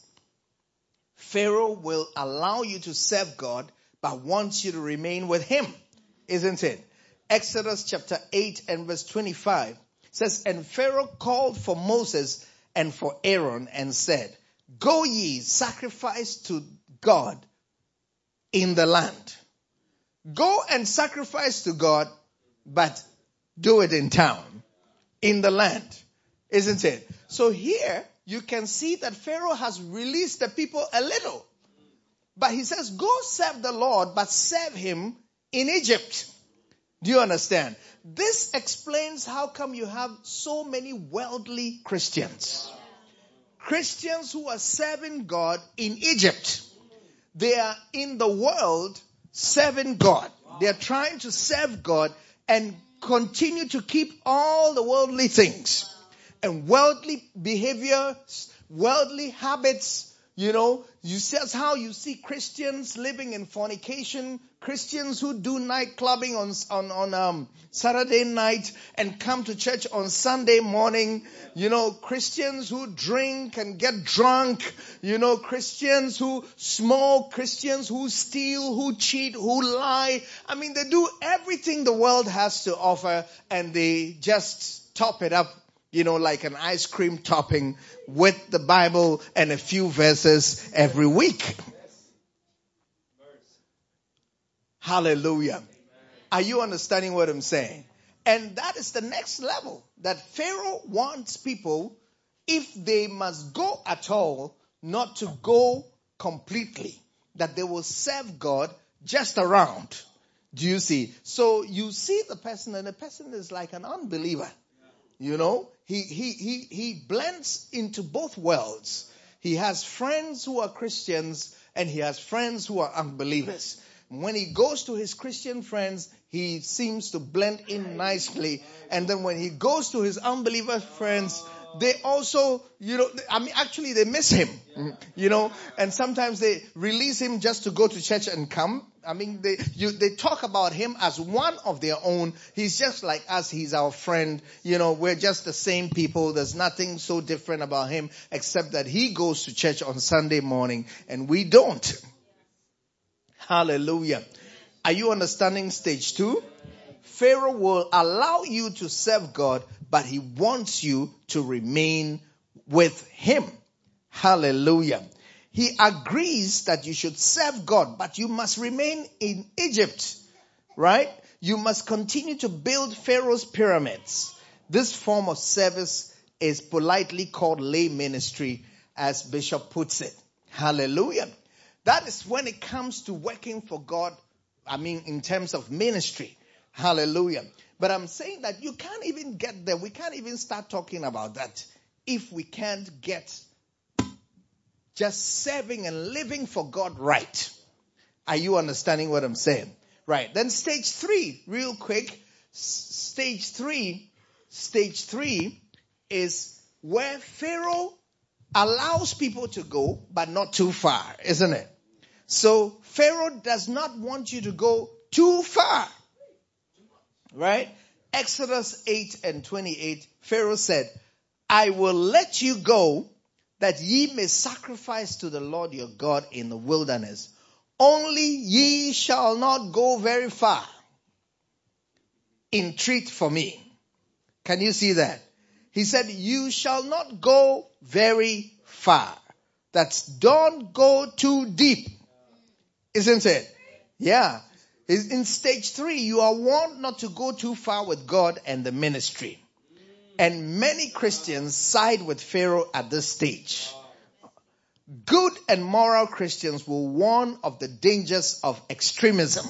Pharaoh will allow you to serve God, but wants you to remain with him. Isn't it? Exodus chapter 8 and verse 25 says, and Pharaoh called for Moses and for Aaron and said, go ye, sacrifice to God in the land. Go and sacrifice to God, but do it in town, in the land, isn't it? So here you can see that Pharaoh has released the people a little. But he says, go serve the Lord, but serve him in Egypt. Do you understand? This explains how come you have so many worldly Christians. Christians who are serving God in Egypt. They are in the world serving God. They are trying to serve God and continue to keep all the worldly things and worldly behaviors, worldly habits, You see, that's how you see Christians living in fornication, Christians who do night clubbing on Saturday night and come to church on Sunday morning, Christians who drink and get drunk, Christians who smoke, Christians who steal, who cheat, who lie. I mean, they do everything the world has to offer, and they just top it up, like an ice cream topping with the Bible and a few verses every week. Hallelujah. Are you understanding what I'm saying? And that is the next level, that Pharaoh wants people, if they must go at all, not to go completely, that they will serve God just around. Do you see? So you see the person, and the person is like an unbeliever. He blends into both worlds. He has friends who are Christians and he has friends who are unbelievers. When he goes to his Christian friends, he seems to blend in nicely. And then when he goes to his unbeliever friends, they also, actually they miss him, and sometimes they release him just to go to church and come. They talk about him as one of their own. He's just like us. He's our friend. We're just the same people. There's nothing so different about him except that he goes to church on Sunday morning and we don't. Hallelujah. Are you understanding stage 2? Pharaoh will allow you to serve God, but he wants you to remain with him. Hallelujah. He agrees that you should serve God, but you must remain in Egypt, right? You must continue to build Pharaoh's pyramids. This form of service is politely called lay ministry, as Bishop puts it. Hallelujah. That is when it comes to working for God, in terms of ministry. Hallelujah. But I'm saying that you can't even get there. We can't even start talking about that if we can't get just serving and living for God right. Are you understanding what I'm saying? Right. Then stage 3, real quick. Stage 3 is where Pharaoh allows people to go, but not too far, isn't it? So Pharaoh does not want you to go too far. Right? Exodus 8:28, Pharaoh said, I will let you go that ye may sacrifice to the Lord your God in the wilderness. Only ye shall not go very far. Entreat for me. Can you see that? He said, you shall not go very far. That's don't go too deep. Isn't it? Yeah. In stage 3, you are warned not to go too far with God and the ministry. And many Christians side with Pharaoh at this stage. Good and moral Christians will warn of the dangers of extremism.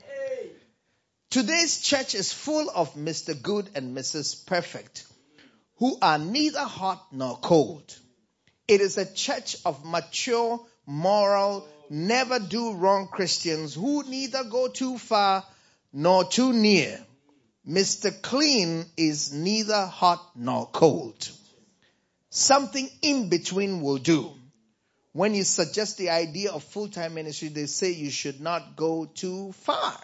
Today's church is full of Mr. Good and Mrs. Perfect, who are neither hot nor cold. It is a church of mature, moral, never do wrong Christians who neither go too far nor too near. Mr. Clean is neither hot nor cold. Something in between will do. When you suggest the idea of full-time ministry, they say you should not go too far.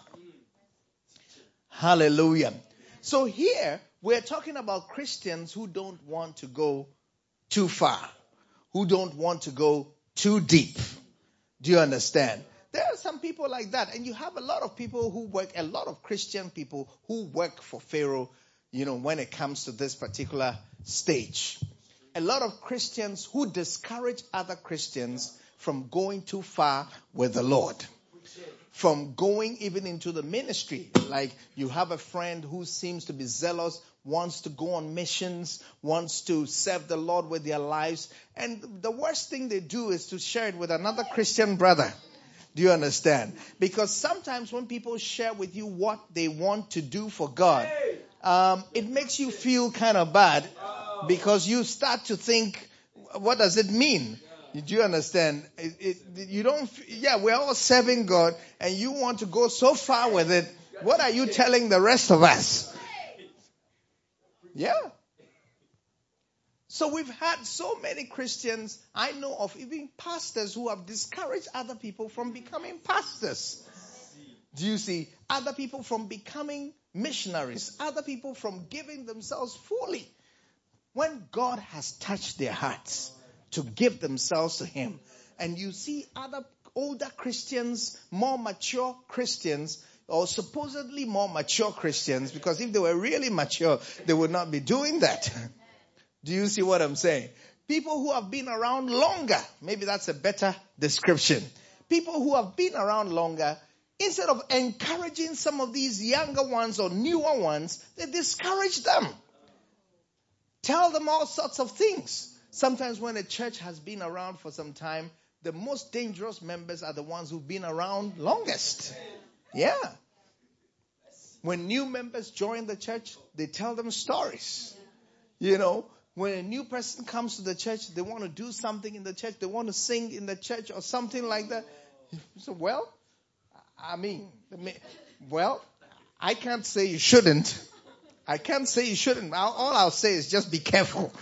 Hallelujah. So here, we're talking about Christians who don't want to go too far, who don't want to go too deep. Do you understand? There are some people like that. And you have a lot of people who work, a lot of Christian people who work for Pharaoh, when it comes to this particular stage. A lot of Christians who discourage other Christians from going too far with the Lord. From going even into the ministry. Like you have a friend who seems to be zealous, wants to go on missions, wants to serve the Lord with their lives. And the worst thing they do is to share it with another Christian brother. Do you understand? Because sometimes when people share with you what they want to do for God, it makes you feel kind of bad because you start to think, what does it mean? Do you understand? We're all serving God and you want to go so far with it. What are you telling the rest of us? Yeah. So we've had so many Christians, I know of even pastors who have discouraged other people from becoming pastors. Do you see? Other people from becoming missionaries, other people from giving themselves fully. When God has touched their hearts to give themselves to Him, and you see other older Christians, more mature Christians, or supposedly more mature Christians, because if they were really mature, they would not be doing that. Do you see what I'm saying? People who have been around longer, maybe that's a better description. People who have been around longer, instead of encouraging some of these younger ones or newer ones, they discourage them. Tell them all sorts of things. Sometimes when a church has been around for some time, the most dangerous members are the ones who've been around longest. Yeah. When new members join the church, they tell them stories. You know, when a new person comes to the church, they want to do something in the church, they want to sing in the church or something like that. So, I can't say you shouldn't. I can't say you shouldn't. All I'll say is just be careful.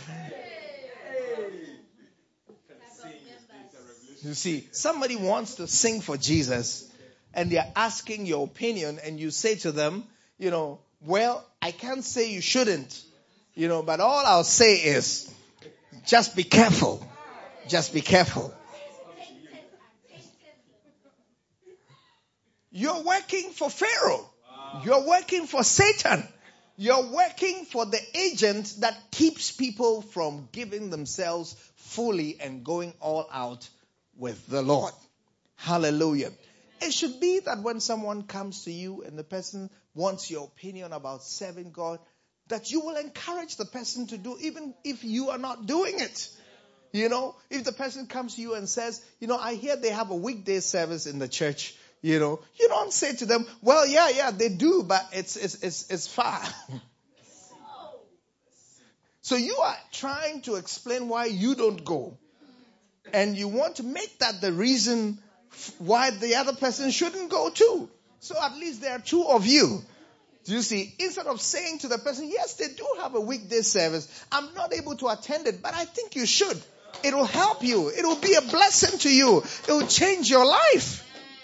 You see, somebody wants to sing for Jesus and they're asking your opinion and you say to them, I can't say you shouldn't, but all I'll say is just be careful. Just be careful. You're working for Pharaoh. You're working for Satan. You're working for the agent that keeps people from giving themselves fully and going all out with the Lord. Hallelujah. It should be that when someone comes to you and the person wants your opinion about serving God, that you will encourage the person to do, even if you are not doing it. If the person comes to you and says, I hear they have a weekday service in the church. You don't say to them, well, yeah, they do, but it's far. So you are trying to explain why you don't go. And you want to make that the reason why the other person shouldn't go too. So at least there are two of you. Do you see? Instead of saying to the person, yes, they do have a weekday service. I'm not able to attend it, but I think you should. It will help you. It will be a blessing to you. It will change your life.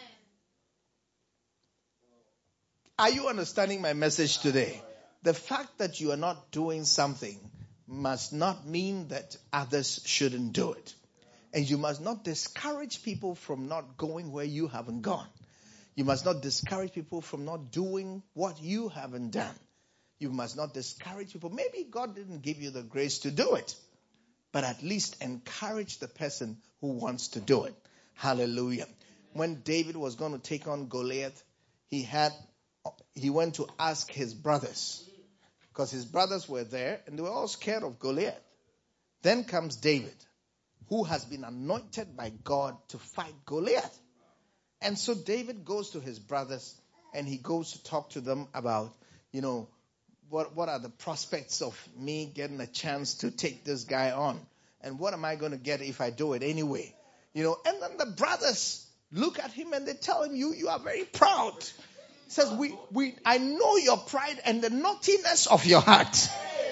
Are you understanding my message today? The fact that you are not doing something must not mean that others shouldn't do it. And you must not discourage people from not going where you haven't gone. You must not discourage people from not doing what you haven't done. You must not discourage people. Maybe God didn't give you the grace to do it, but at least encourage the person who wants to do it. Hallelujah. When David was going to take on Goliath, he went to ask his brothers, because his brothers were there and they were all scared of Goliath. Then comes David, who has been anointed by God to fight Goliath. And so David goes to his brothers and he goes to talk to them about, what are the prospects of me getting a chance to take this guy on? And what am I going to get if I do it anyway? And then the brothers look at him and they tell him, you are very proud. He says, I know your pride and the naughtiness of your heart.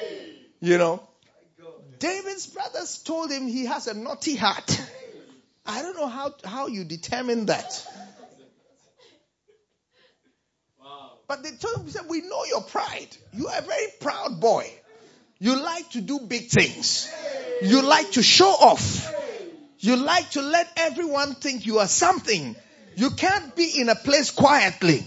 David's brothers told him he has a naughty heart. I don't know how you determine that. But they told him, we know your pride. You are a very proud boy. You like to do big things. You like to show off. You like to let everyone think you are something. You can't be in a place quietly.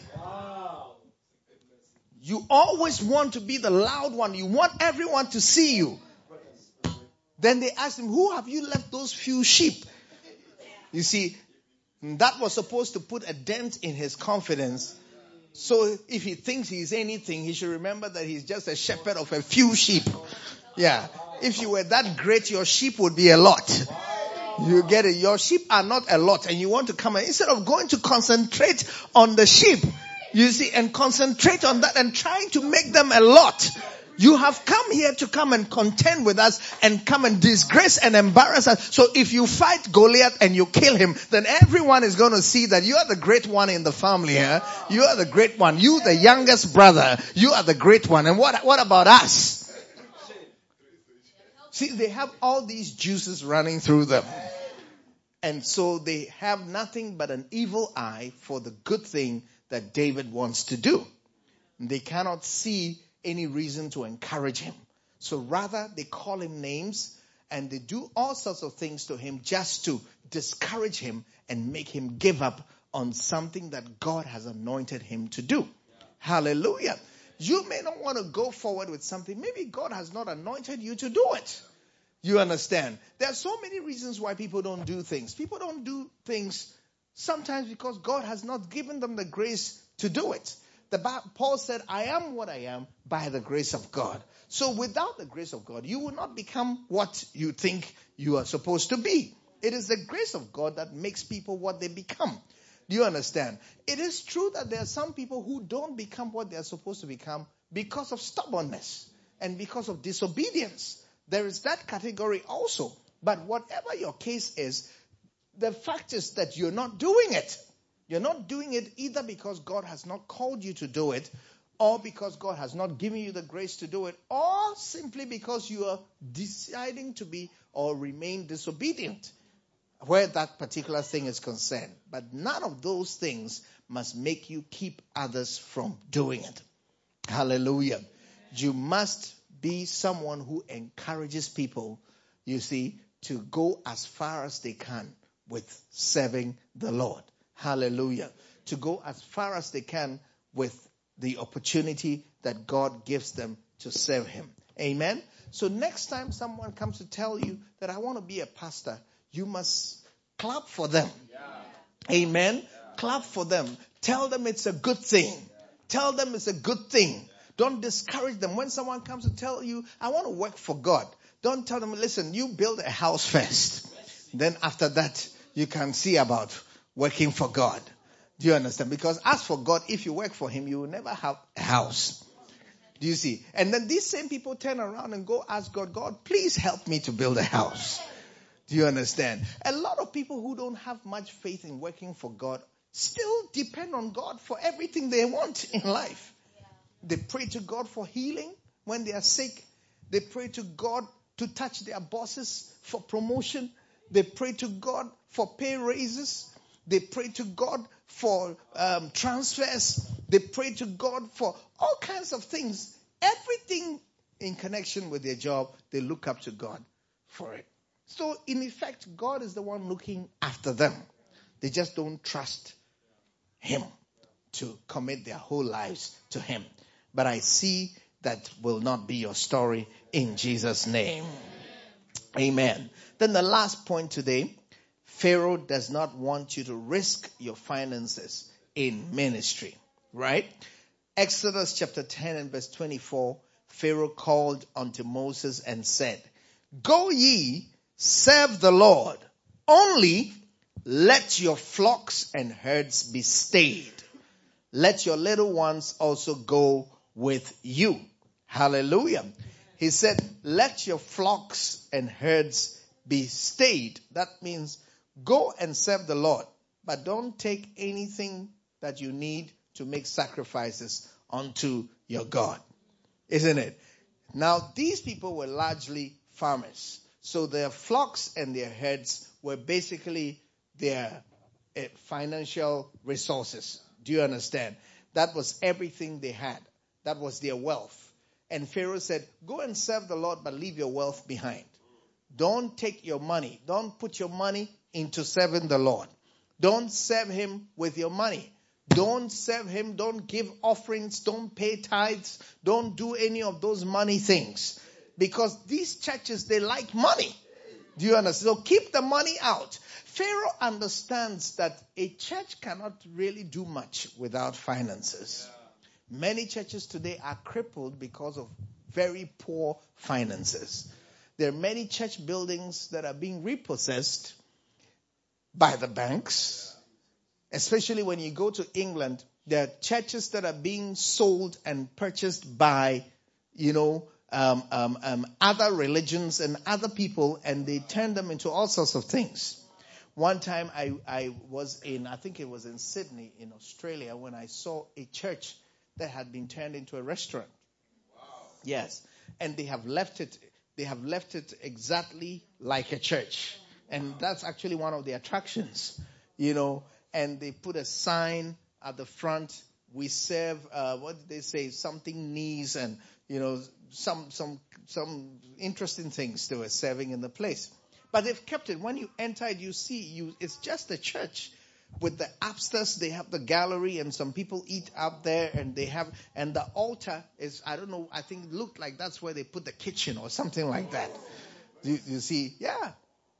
You always want to be the loud one. You want everyone to see you. Then they asked him, who have you left those few sheep? You see, that was supposed to put a dent in his confidence. So if he thinks he's anything, he should remember that he's just a shepherd of a few sheep. Yeah. If you were that great, your sheep would be a lot. You get it? Your sheep are not a lot. And you want to come, and instead of going to concentrate on the sheep, you see, and concentrate on that and trying to make them a lot. You have come here to come and contend with us and come and disgrace and embarrass us. So if you fight Goliath and you kill him, then everyone is going to see that you are the great one in the family. Huh? You are the great one. You, the youngest brother, you are the great one. And what about us? See, they have all these juices running through them. And so they have nothing but an evil eye for the good thing that David wants to do. They cannot see any reason to encourage him. So rather, they call him names and they do all sorts of things to him just to discourage him and make him give up on something that God has anointed him to do. Hallelujah. You may not want to go forward with something. Maybe God has not anointed you to do it. You understand? There are so many reasons why people don't do things. People don't do things sometimes because God has not given them the grace to do it. Paul said, I am what I am by the grace of God. So without the grace of God, you will not become what you think you are supposed to be. It is the grace of God that makes people what they become. Do you understand? It is true that there are some people who don't become what they are supposed to become because of stubbornness and because of disobedience. There is that category also. But whatever your case is, the fact is that you're not doing it. You're not doing it either because God has not called you to do it, or because God has not given you the grace to do it, or simply because you are deciding to be or remain disobedient where that particular thing is concerned. But none of those things must make you keep others from doing it. Hallelujah. You must be someone who encourages people, you see, to go as far as they can with serving the Lord. Hallelujah. To go as far as they can with the opportunity that God gives them to serve him. Amen. So next time someone comes to tell you that I want to be a pastor, you must clap for them. Yeah. Amen. Yeah. Clap for them. Tell them it's a good thing. Tell them it's a good thing. Don't discourage them. When someone comes to tell you, I want to work for God, don't tell them, listen, you build a house first. Then after that, you can see about working for God. Do you understand? Because as for God, if you work for him, you will never have a house. Do you see? And then these same people turn around and go ask God, God, please help me to build a house. Do you understand? A lot of people who don't have much faith in working for God still depend on God for everything they want in life. They pray to God for healing when they are sick. They pray to God to touch their bosses for promotion. They pray to God for pay raises. They pray to God for transfers. They pray to God for all kinds of things. Everything in connection with their job, they look up to God for it. So in effect, God is the one looking after them. They just don't trust him to commit their whole lives to him. But I see that will not be your story in Jesus' name. Amen. Then the last point today, Pharaoh does not want you to risk your finances in ministry, right? Exodus chapter 10 and verse 24, Pharaoh called unto Moses and said, Go ye, serve the Lord, only let your flocks and herds be stayed. Let your little ones also go with you. Hallelujah. He said, let your flocks and herds be stayed. That means go and serve the Lord, but don't take anything that you need to make sacrifices unto your God. Isn't it? Now, these people were largely farmers. So their flocks and their herds were basically their financial resources. Do you understand? That was everything they had. That was their wealth. And Pharaoh said, go and serve the Lord, but leave your wealth behind. Don't take your money. Don't put your money into serving the Lord. Don't serve him with your money. Don't serve him. Don't give offerings. Don't pay tithes. Don't do any of those money things. Because these churches, they like money. Do you understand? So keep the money out. Pharaoh understands that a church cannot really do much without finances. Many churches today are crippled because of very poor finances. There are many church buildings that are being repossessed by the banks. Especially when you go to England, there are churches that are being sold and purchased by, other religions and other people, and they turn them into all sorts of things. One time I was I think it was in Sydney, in Australia, when I saw a church that had been turned into a restaurant. Wow. Yes. And they have left it they have left it exactly like a church. And that's actually one of the attractions, and they put a sign at the front. We serve, what did they say? Something knees and, some interesting things they were serving in the place. But they've kept it. When you enter it, you see, it's just a church. With the upstairs, they have the gallery and some people eat up there, and the altar is, I don't know, I think it looked like that's where they put the kitchen or something like that. You see? Yeah.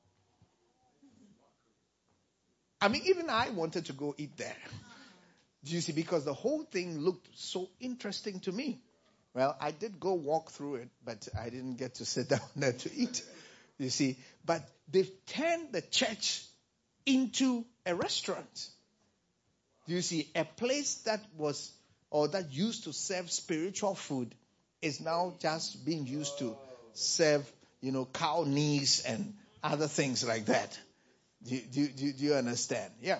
I mean, even I wanted to go eat there. Do you see? Because the whole thing looked so interesting to me. Well, I did go walk through it, but I didn't get to sit down there to eat. You see? But they've turned the church into a restaurant. Do you see? A place that used to serve spiritual food is now just being used to serve, cow knees and other things like that. Do you understand? Yeah.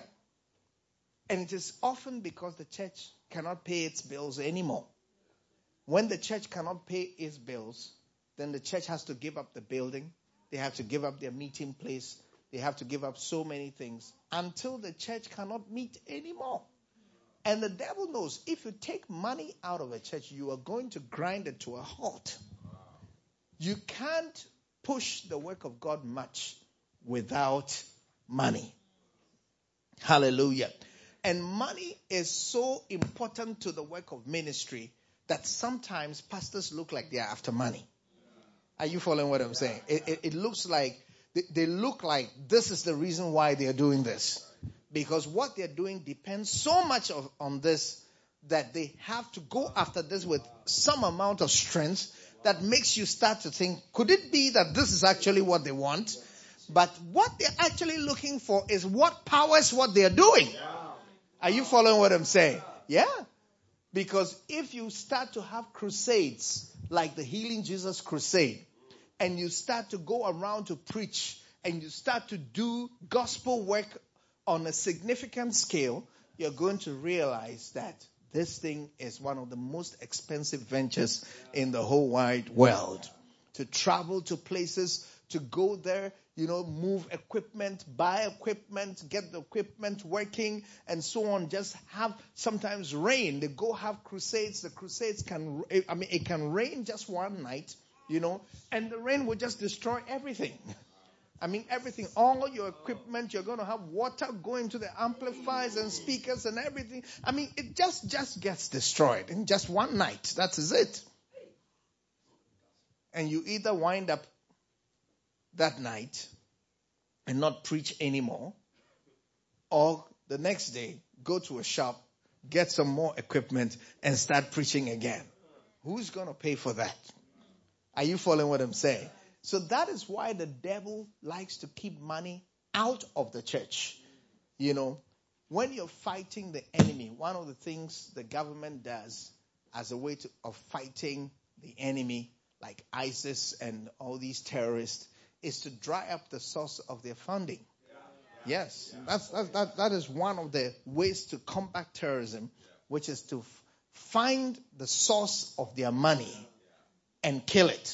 And it is often because the church cannot pay its bills anymore. When the church cannot pay its bills, then the church has to give up the building. They have to give up their meeting place. They have to give up so many things until the church cannot meet anymore. And the devil knows if you take money out of a church, you are going to grind it to a halt. You can't push the work of God much without money. Hallelujah. And money is so important to the work of ministry that sometimes pastors look like they are after money. Are you following what I'm saying? It looks like, they look like this is the reason why they are doing this. Because what they're doing depends so much on this that they have to go after this with some amount of strength that makes you start to think, could it be that this is actually what they want? But what they're actually looking for is what powers what they're doing. Are you following what I'm saying? Yeah. Because if you start to have crusades like the Healing Jesus Crusade, and you start to go around to preach, and you start to do gospel work on a significant scale, you're going to realize that this thing is one of the most expensive ventures in the whole wide world. To travel to places, to go there, move equipment, buy equipment, get the equipment working, and so on. Just have sometimes rain. They go have crusades. The crusades it can rain just one night, and the rain will just destroy everything. Everything, all your equipment, you're going to have water going to the amplifiers and speakers and everything. It just gets destroyed in just one night. That is it. And you either wind up that night and not preach anymore, or the next day go to a shop, get some more equipment and start preaching again. Who's going to pay for that? Are you following what I'm saying? So that is why the devil likes to keep money out of the church. When you're fighting the enemy, one of the things the government does as a way of fighting the enemy, like ISIS and all these terrorists, is to dry up the source of their funding. Yes, that is one of the ways to combat terrorism, which is to find the source of their money and kill it.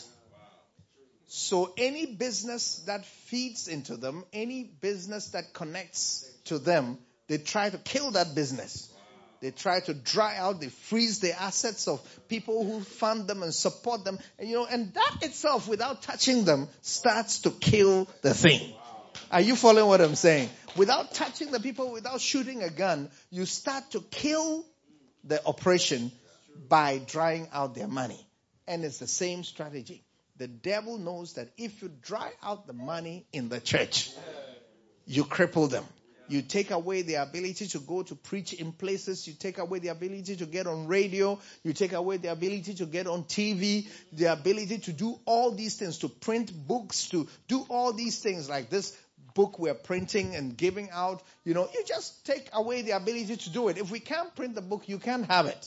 So any business that feeds into them, any business that connects to them, they try to kill that business. They try to dry out, they freeze the assets of people who fund them and support them. And that itself, without touching them, starts to kill the thing. Are you following what I'm saying? Without touching the people, without shooting a gun, you start to kill the operation by drying out their money. And it's the same strategy. The devil knows that if you dry out the money in the church, you cripple them. You take away their ability to go to preach in places. You take away the ability to get on radio. You take away the ability to get on TV. The ability to do all these things, to print books, to do all these things like this book we're printing and giving out. You just take away the ability to do it. If we can't print the book, you can't have it.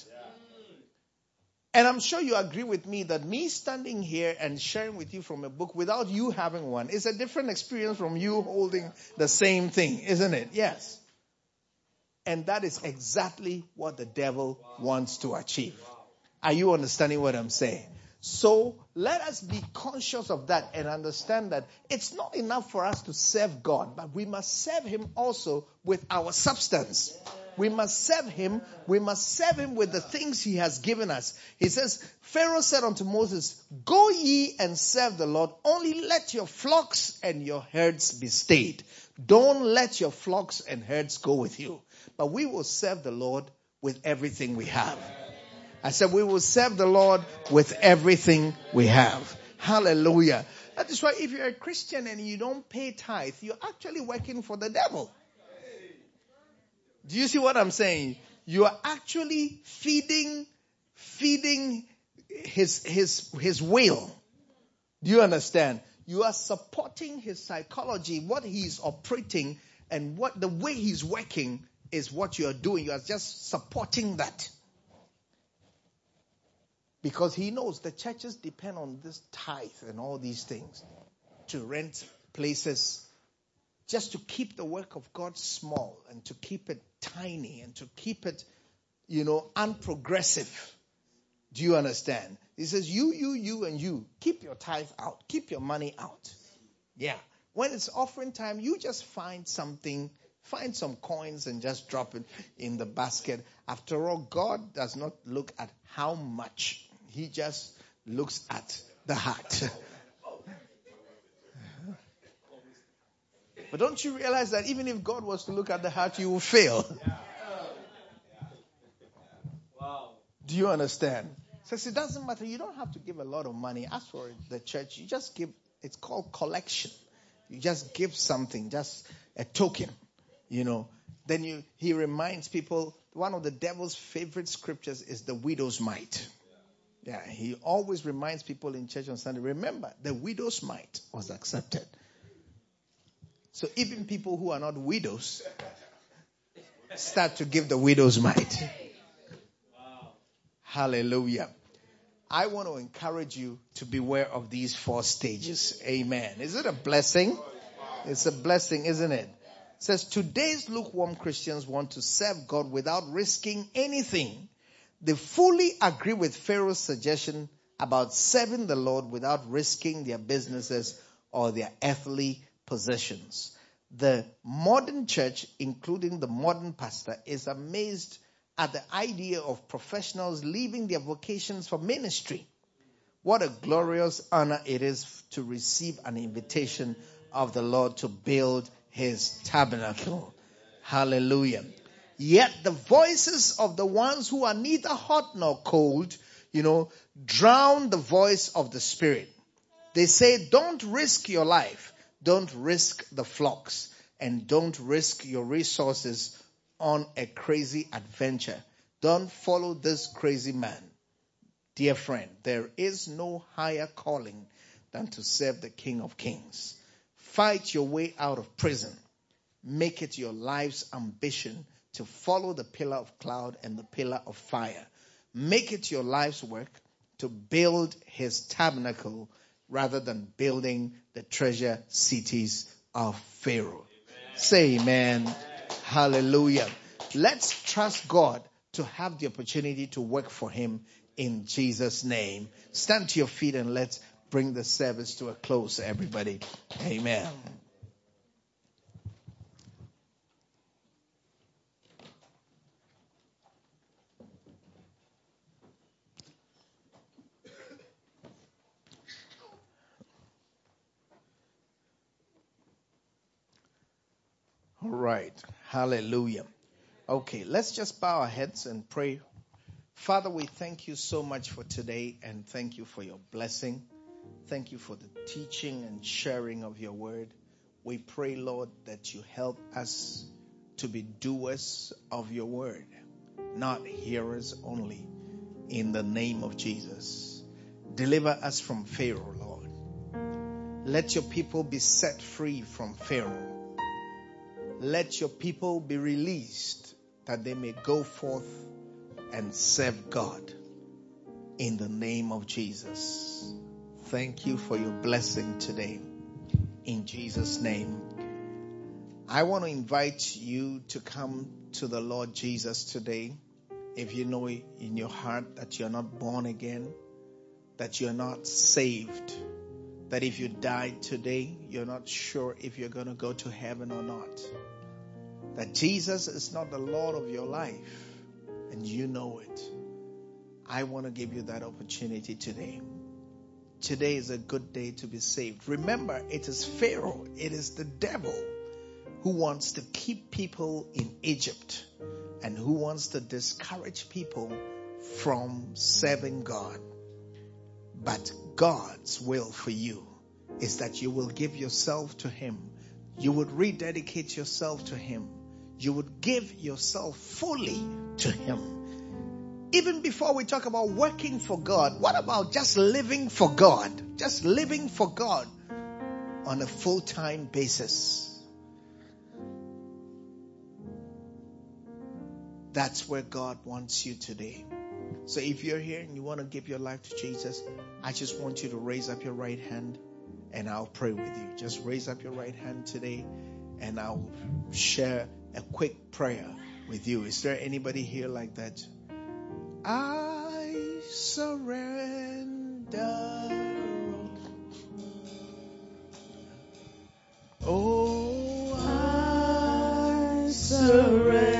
And I'm sure you agree with me that me standing here and sharing with you from a book without you having one is a different experience from you holding the same thing, isn't it? Yes. And that is exactly what the devil wants to achieve. Are you understanding what I'm saying? So let us be conscious of that and understand that it's not enough for us to serve God, but we must serve Him also with our substance. We must serve Him. We must serve Him with the things He has given us. He says, Pharaoh said unto Moses, go ye and serve the Lord. Only let your flocks and your herds be stayed. Don't let your flocks and herds go with you. But we will serve the Lord with everything we have. I said we will serve the Lord with everything we have. Hallelujah. That is why if you're a Christian and you don't pay tithe, you're actually working for the devil. Do you see what I'm saying? You are actually feeding his will. Do you understand? You are supporting his psychology, what he's operating, and what the way he's working is what you are doing. You are just supporting that. Because he knows the churches depend on this tithe and all these things to rent places, just to keep the work of God small and to keep it tiny and to keep it, unprogressive. Do you understand? He says, you, and you, keep your tithe out. Keep your money out. Yeah. When it's offering time, you just find something, find some coins and just drop it in the basket. After all, God does not look at how much. He just looks at the heart. But don't you realize that even if God was to look at the heart, you will fail? Wow. Do you understand? Says it doesn't matter. You don't have to give a lot of money. As for the church, you just give. It's called collection. You just give something, just a token. Then he reminds people. One of the devil's favorite scriptures is the widow's mite. Yeah, he always reminds people in church on Sunday. Remember, the widow's mite was accepted. So even people who are not widows start to give the widow's mite. Wow. Hallelujah. I want to encourage you to beware of these 4 stages. Amen. Is it a blessing? It's a blessing, isn't it? It says today's lukewarm Christians want to serve God without risking anything. They fully agree with Pharaoh's suggestion about serving the Lord without risking their businesses or their earthly possessions. The modern church, including the modern pastor, is amazed at the idea of professionals leaving their vocations for ministry. What a glorious honor it is to receive an invitation of the Lord to build His tabernacle. Hallelujah. Yet the voices of the ones who are neither hot nor cold, drown the voice of the Spirit. They say, don't risk your life. Don't risk the flocks. And don't risk your resources on a crazy adventure. Don't follow this crazy man. Dear friend, there is no higher calling than to serve the King of Kings. Fight your way out of prison. Make it your life's ambition to follow the pillar of cloud and the pillar of fire. Make it your life's work to build His tabernacle rather than building the treasure cities of Pharaoh. Amen. Say amen. Hallelujah. Let's trust God to have the opportunity to work for Him in Jesus' name. Stand to your feet and let's bring the service to a close, everybody. Amen. All right. Hallelujah. Okay, let's just bow our heads and pray. Father, we thank you so much for today and thank you for your blessing. Thank you for the teaching and sharing of your word. We pray, Lord, that you help us to be doers of your word, not hearers only, in the name of Jesus. Deliver us from Pharaoh, Lord. Let your people be set free from Pharaoh. Let your people be released that they may go forth and serve God in the name of Jesus. Thank you for your blessing today. In Jesus' name. I want to invite you to come to the Lord Jesus today. If you know in your heart that you're not born again, that you're not saved, that if you died today, you're not sure if you're going to go to heaven or not, that Jesus is not the Lord of your life, and you know it, I want to give you that opportunity today. Today is a good day to be saved. Remember, it is Pharaoh, it is the devil who wants to keep people in Egypt and who wants to discourage people from serving God. But God's will for you is that you will give yourself to Him. You would rededicate yourself to Him. You would give yourself fully to Him. Even before we talk about working for God, what about just living for God? Just living for God on a full-time basis. That's where God wants you today. So if you're here and you want to give your life to Jesus, I just want you to raise up your right hand and I'll pray with you. Just raise up your right hand today and I'll share a quick prayer with you. Is there anybody here like that? I surrender. Oh, I surrender.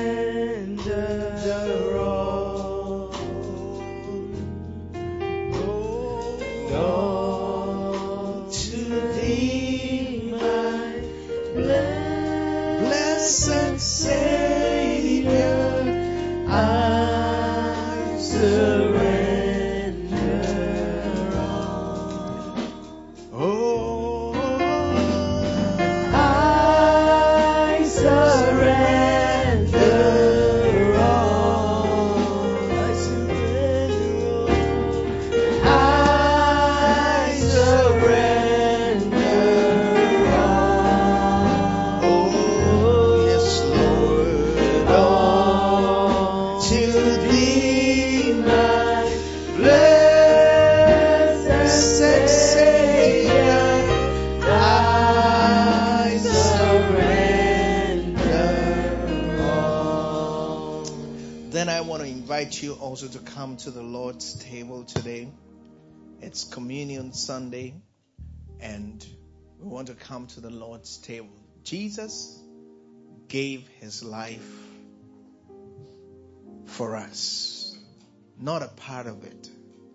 You also to come to the Lord's table today. It's Communion Sunday and we want to come to the Lord's table. Jesus gave His life for us, not a part of it.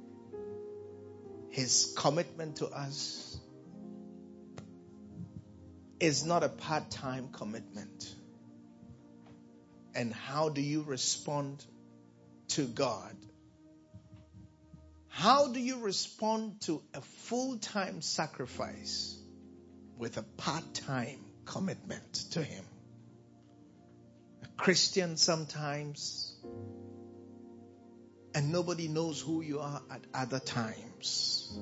His commitment to us is not a part-time commitment. And how do you respond to God? How do you respond to a full-time sacrifice with a part-time commitment to Him? A Christian sometimes, and nobody knows who you are at other times.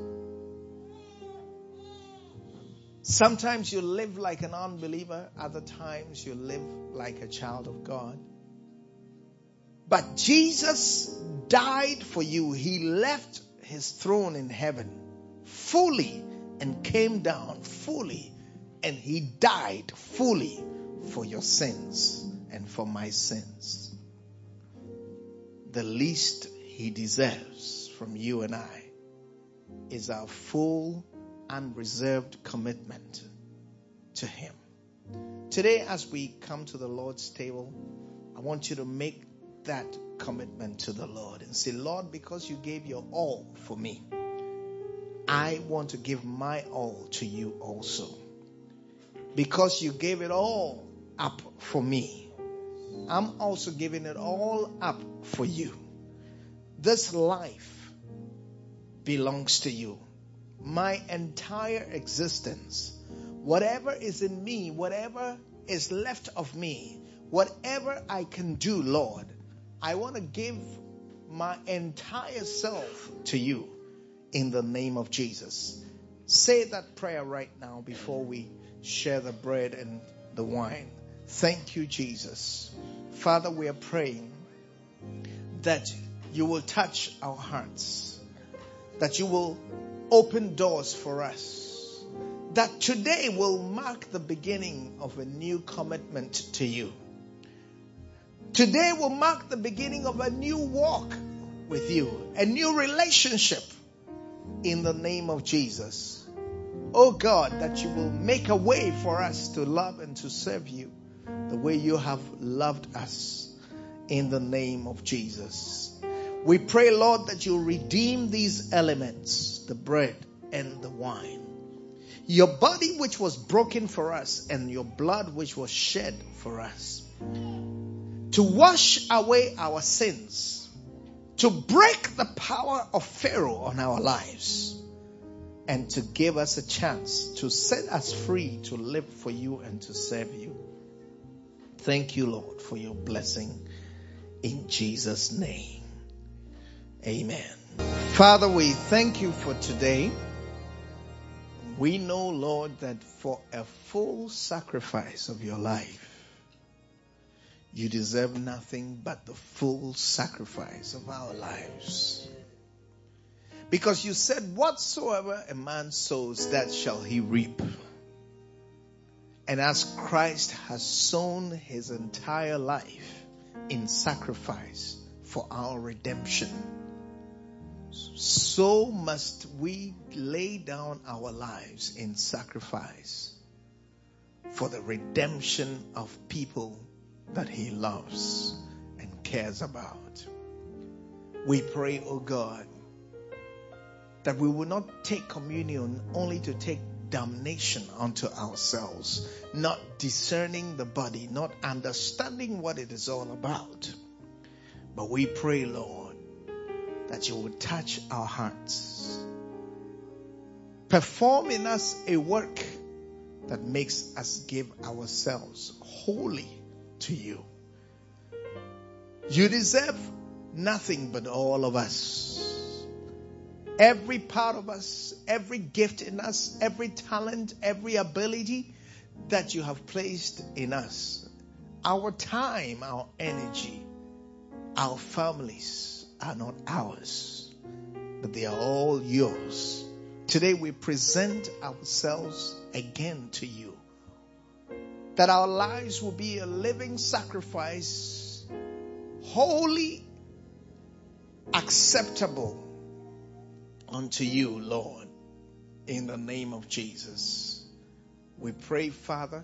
Sometimes you live like an unbeliever, other times you live like a child of God. But Jesus died for you. He left His throne in heaven fully and came down fully. And He died fully for your sins and for my sins. The least He deserves from you and I is our full, unreserved commitment to Him. Today, as we come to the Lord's table, I want you to make that commitment to the Lord and say, Lord, because you gave your all for me, I want to give my all to you also. Because you gave it all up for me, I'm also giving it all up for you. This life belongs to you. My entire existence, whatever is in me, whatever is left of me, whatever I can do, Lord, I want to give my entire self to you in the name of Jesus. Say that prayer right now before we share the bread and the wine. Thank you, Jesus. Father, we are praying that you will touch our hearts, that you will open doors for us, that today will mark the beginning of a new commitment to you. Today will mark the beginning of a new walk with you, a new relationship in the name of Jesus. Oh God, that you will make a way for us to love and to serve you the way you have loved us in the name of Jesus. We pray, Lord, that you'll redeem these elements, the bread and the wine. Your body which was broken for us and your blood which was shed for us. To wash away our sins. To break the power of Pharaoh on our lives. And to give us a chance to set us free to live for you and to serve you. Thank you, Lord, for your blessing in Jesus' name. Amen. Father, we thank you for today. We know, Lord, that for a full sacrifice of your life, you deserve nothing but the full sacrifice of our lives. Because you said, whatsoever a man sows, that shall he reap. And as Christ has sown his entire life in sacrifice for our redemption, so must we lay down our lives in sacrifice for the redemption of people that he loves and cares about. We pray, O God, that we will not take communion only to take damnation unto ourselves, not discerning the body, not understanding what it is all about. But we pray, Lord, that you will touch our hearts. Perform in us a work that makes us give ourselves wholly to you. You deserve nothing but all of us. Every part of us, every gift in us, every talent, every ability that you have placed in us. Our time, our energy, our families are not ours, but they are all yours. Today we present ourselves again to you, that our lives will be a living sacrifice, wholly acceptable unto you, Lord, in the name of Jesus. We pray, Father,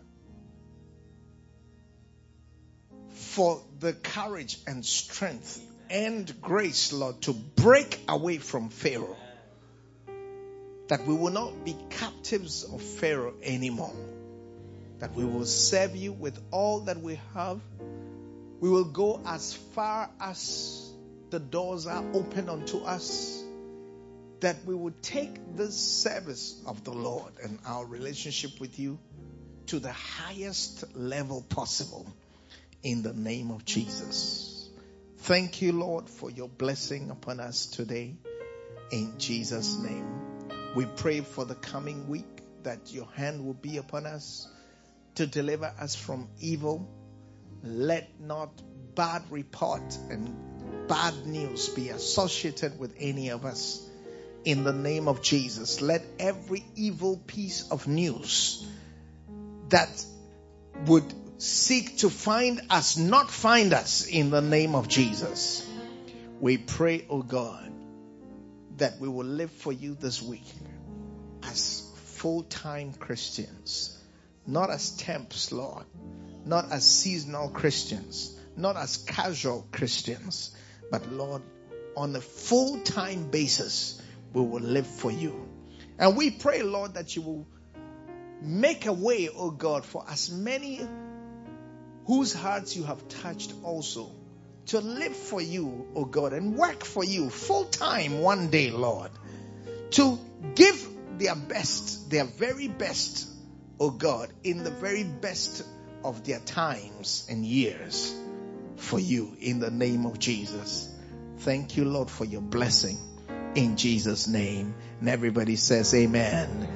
for the courage and strength and grace, Lord, to break away from Pharaoh. That we will not be captives of Pharaoh anymore. That we will serve you with all that we have. We will go as far as the doors are open unto us. That we will take this service of the Lord and our relationship with you to the highest level possible in the name of Jesus. Thank you, Lord, for your blessing upon us today in Jesus' name. We pray for the coming week that your hand will be upon us to deliver us from evil. Let not bad report and bad news be associated with any of us. In the name of Jesus, let every evil piece of news that would seek to find us, not find us in the name of Jesus. We pray, oh God, that we will live for you this week as full-time Christians, not as temps, Lord, not as seasonal Christians, not as casual Christians, but Lord, on a full-time basis, we will live for you. And we pray, Lord, that you will make a way, oh God, for as many whose hearts you have touched also to live for you, oh God, and work for you full time one day, Lord, to give their best, their very best, oh God, in the very best of their times and years for you in the name of Jesus. Thank you, Lord, for your blessing in Jesus' name. And everybody says amen.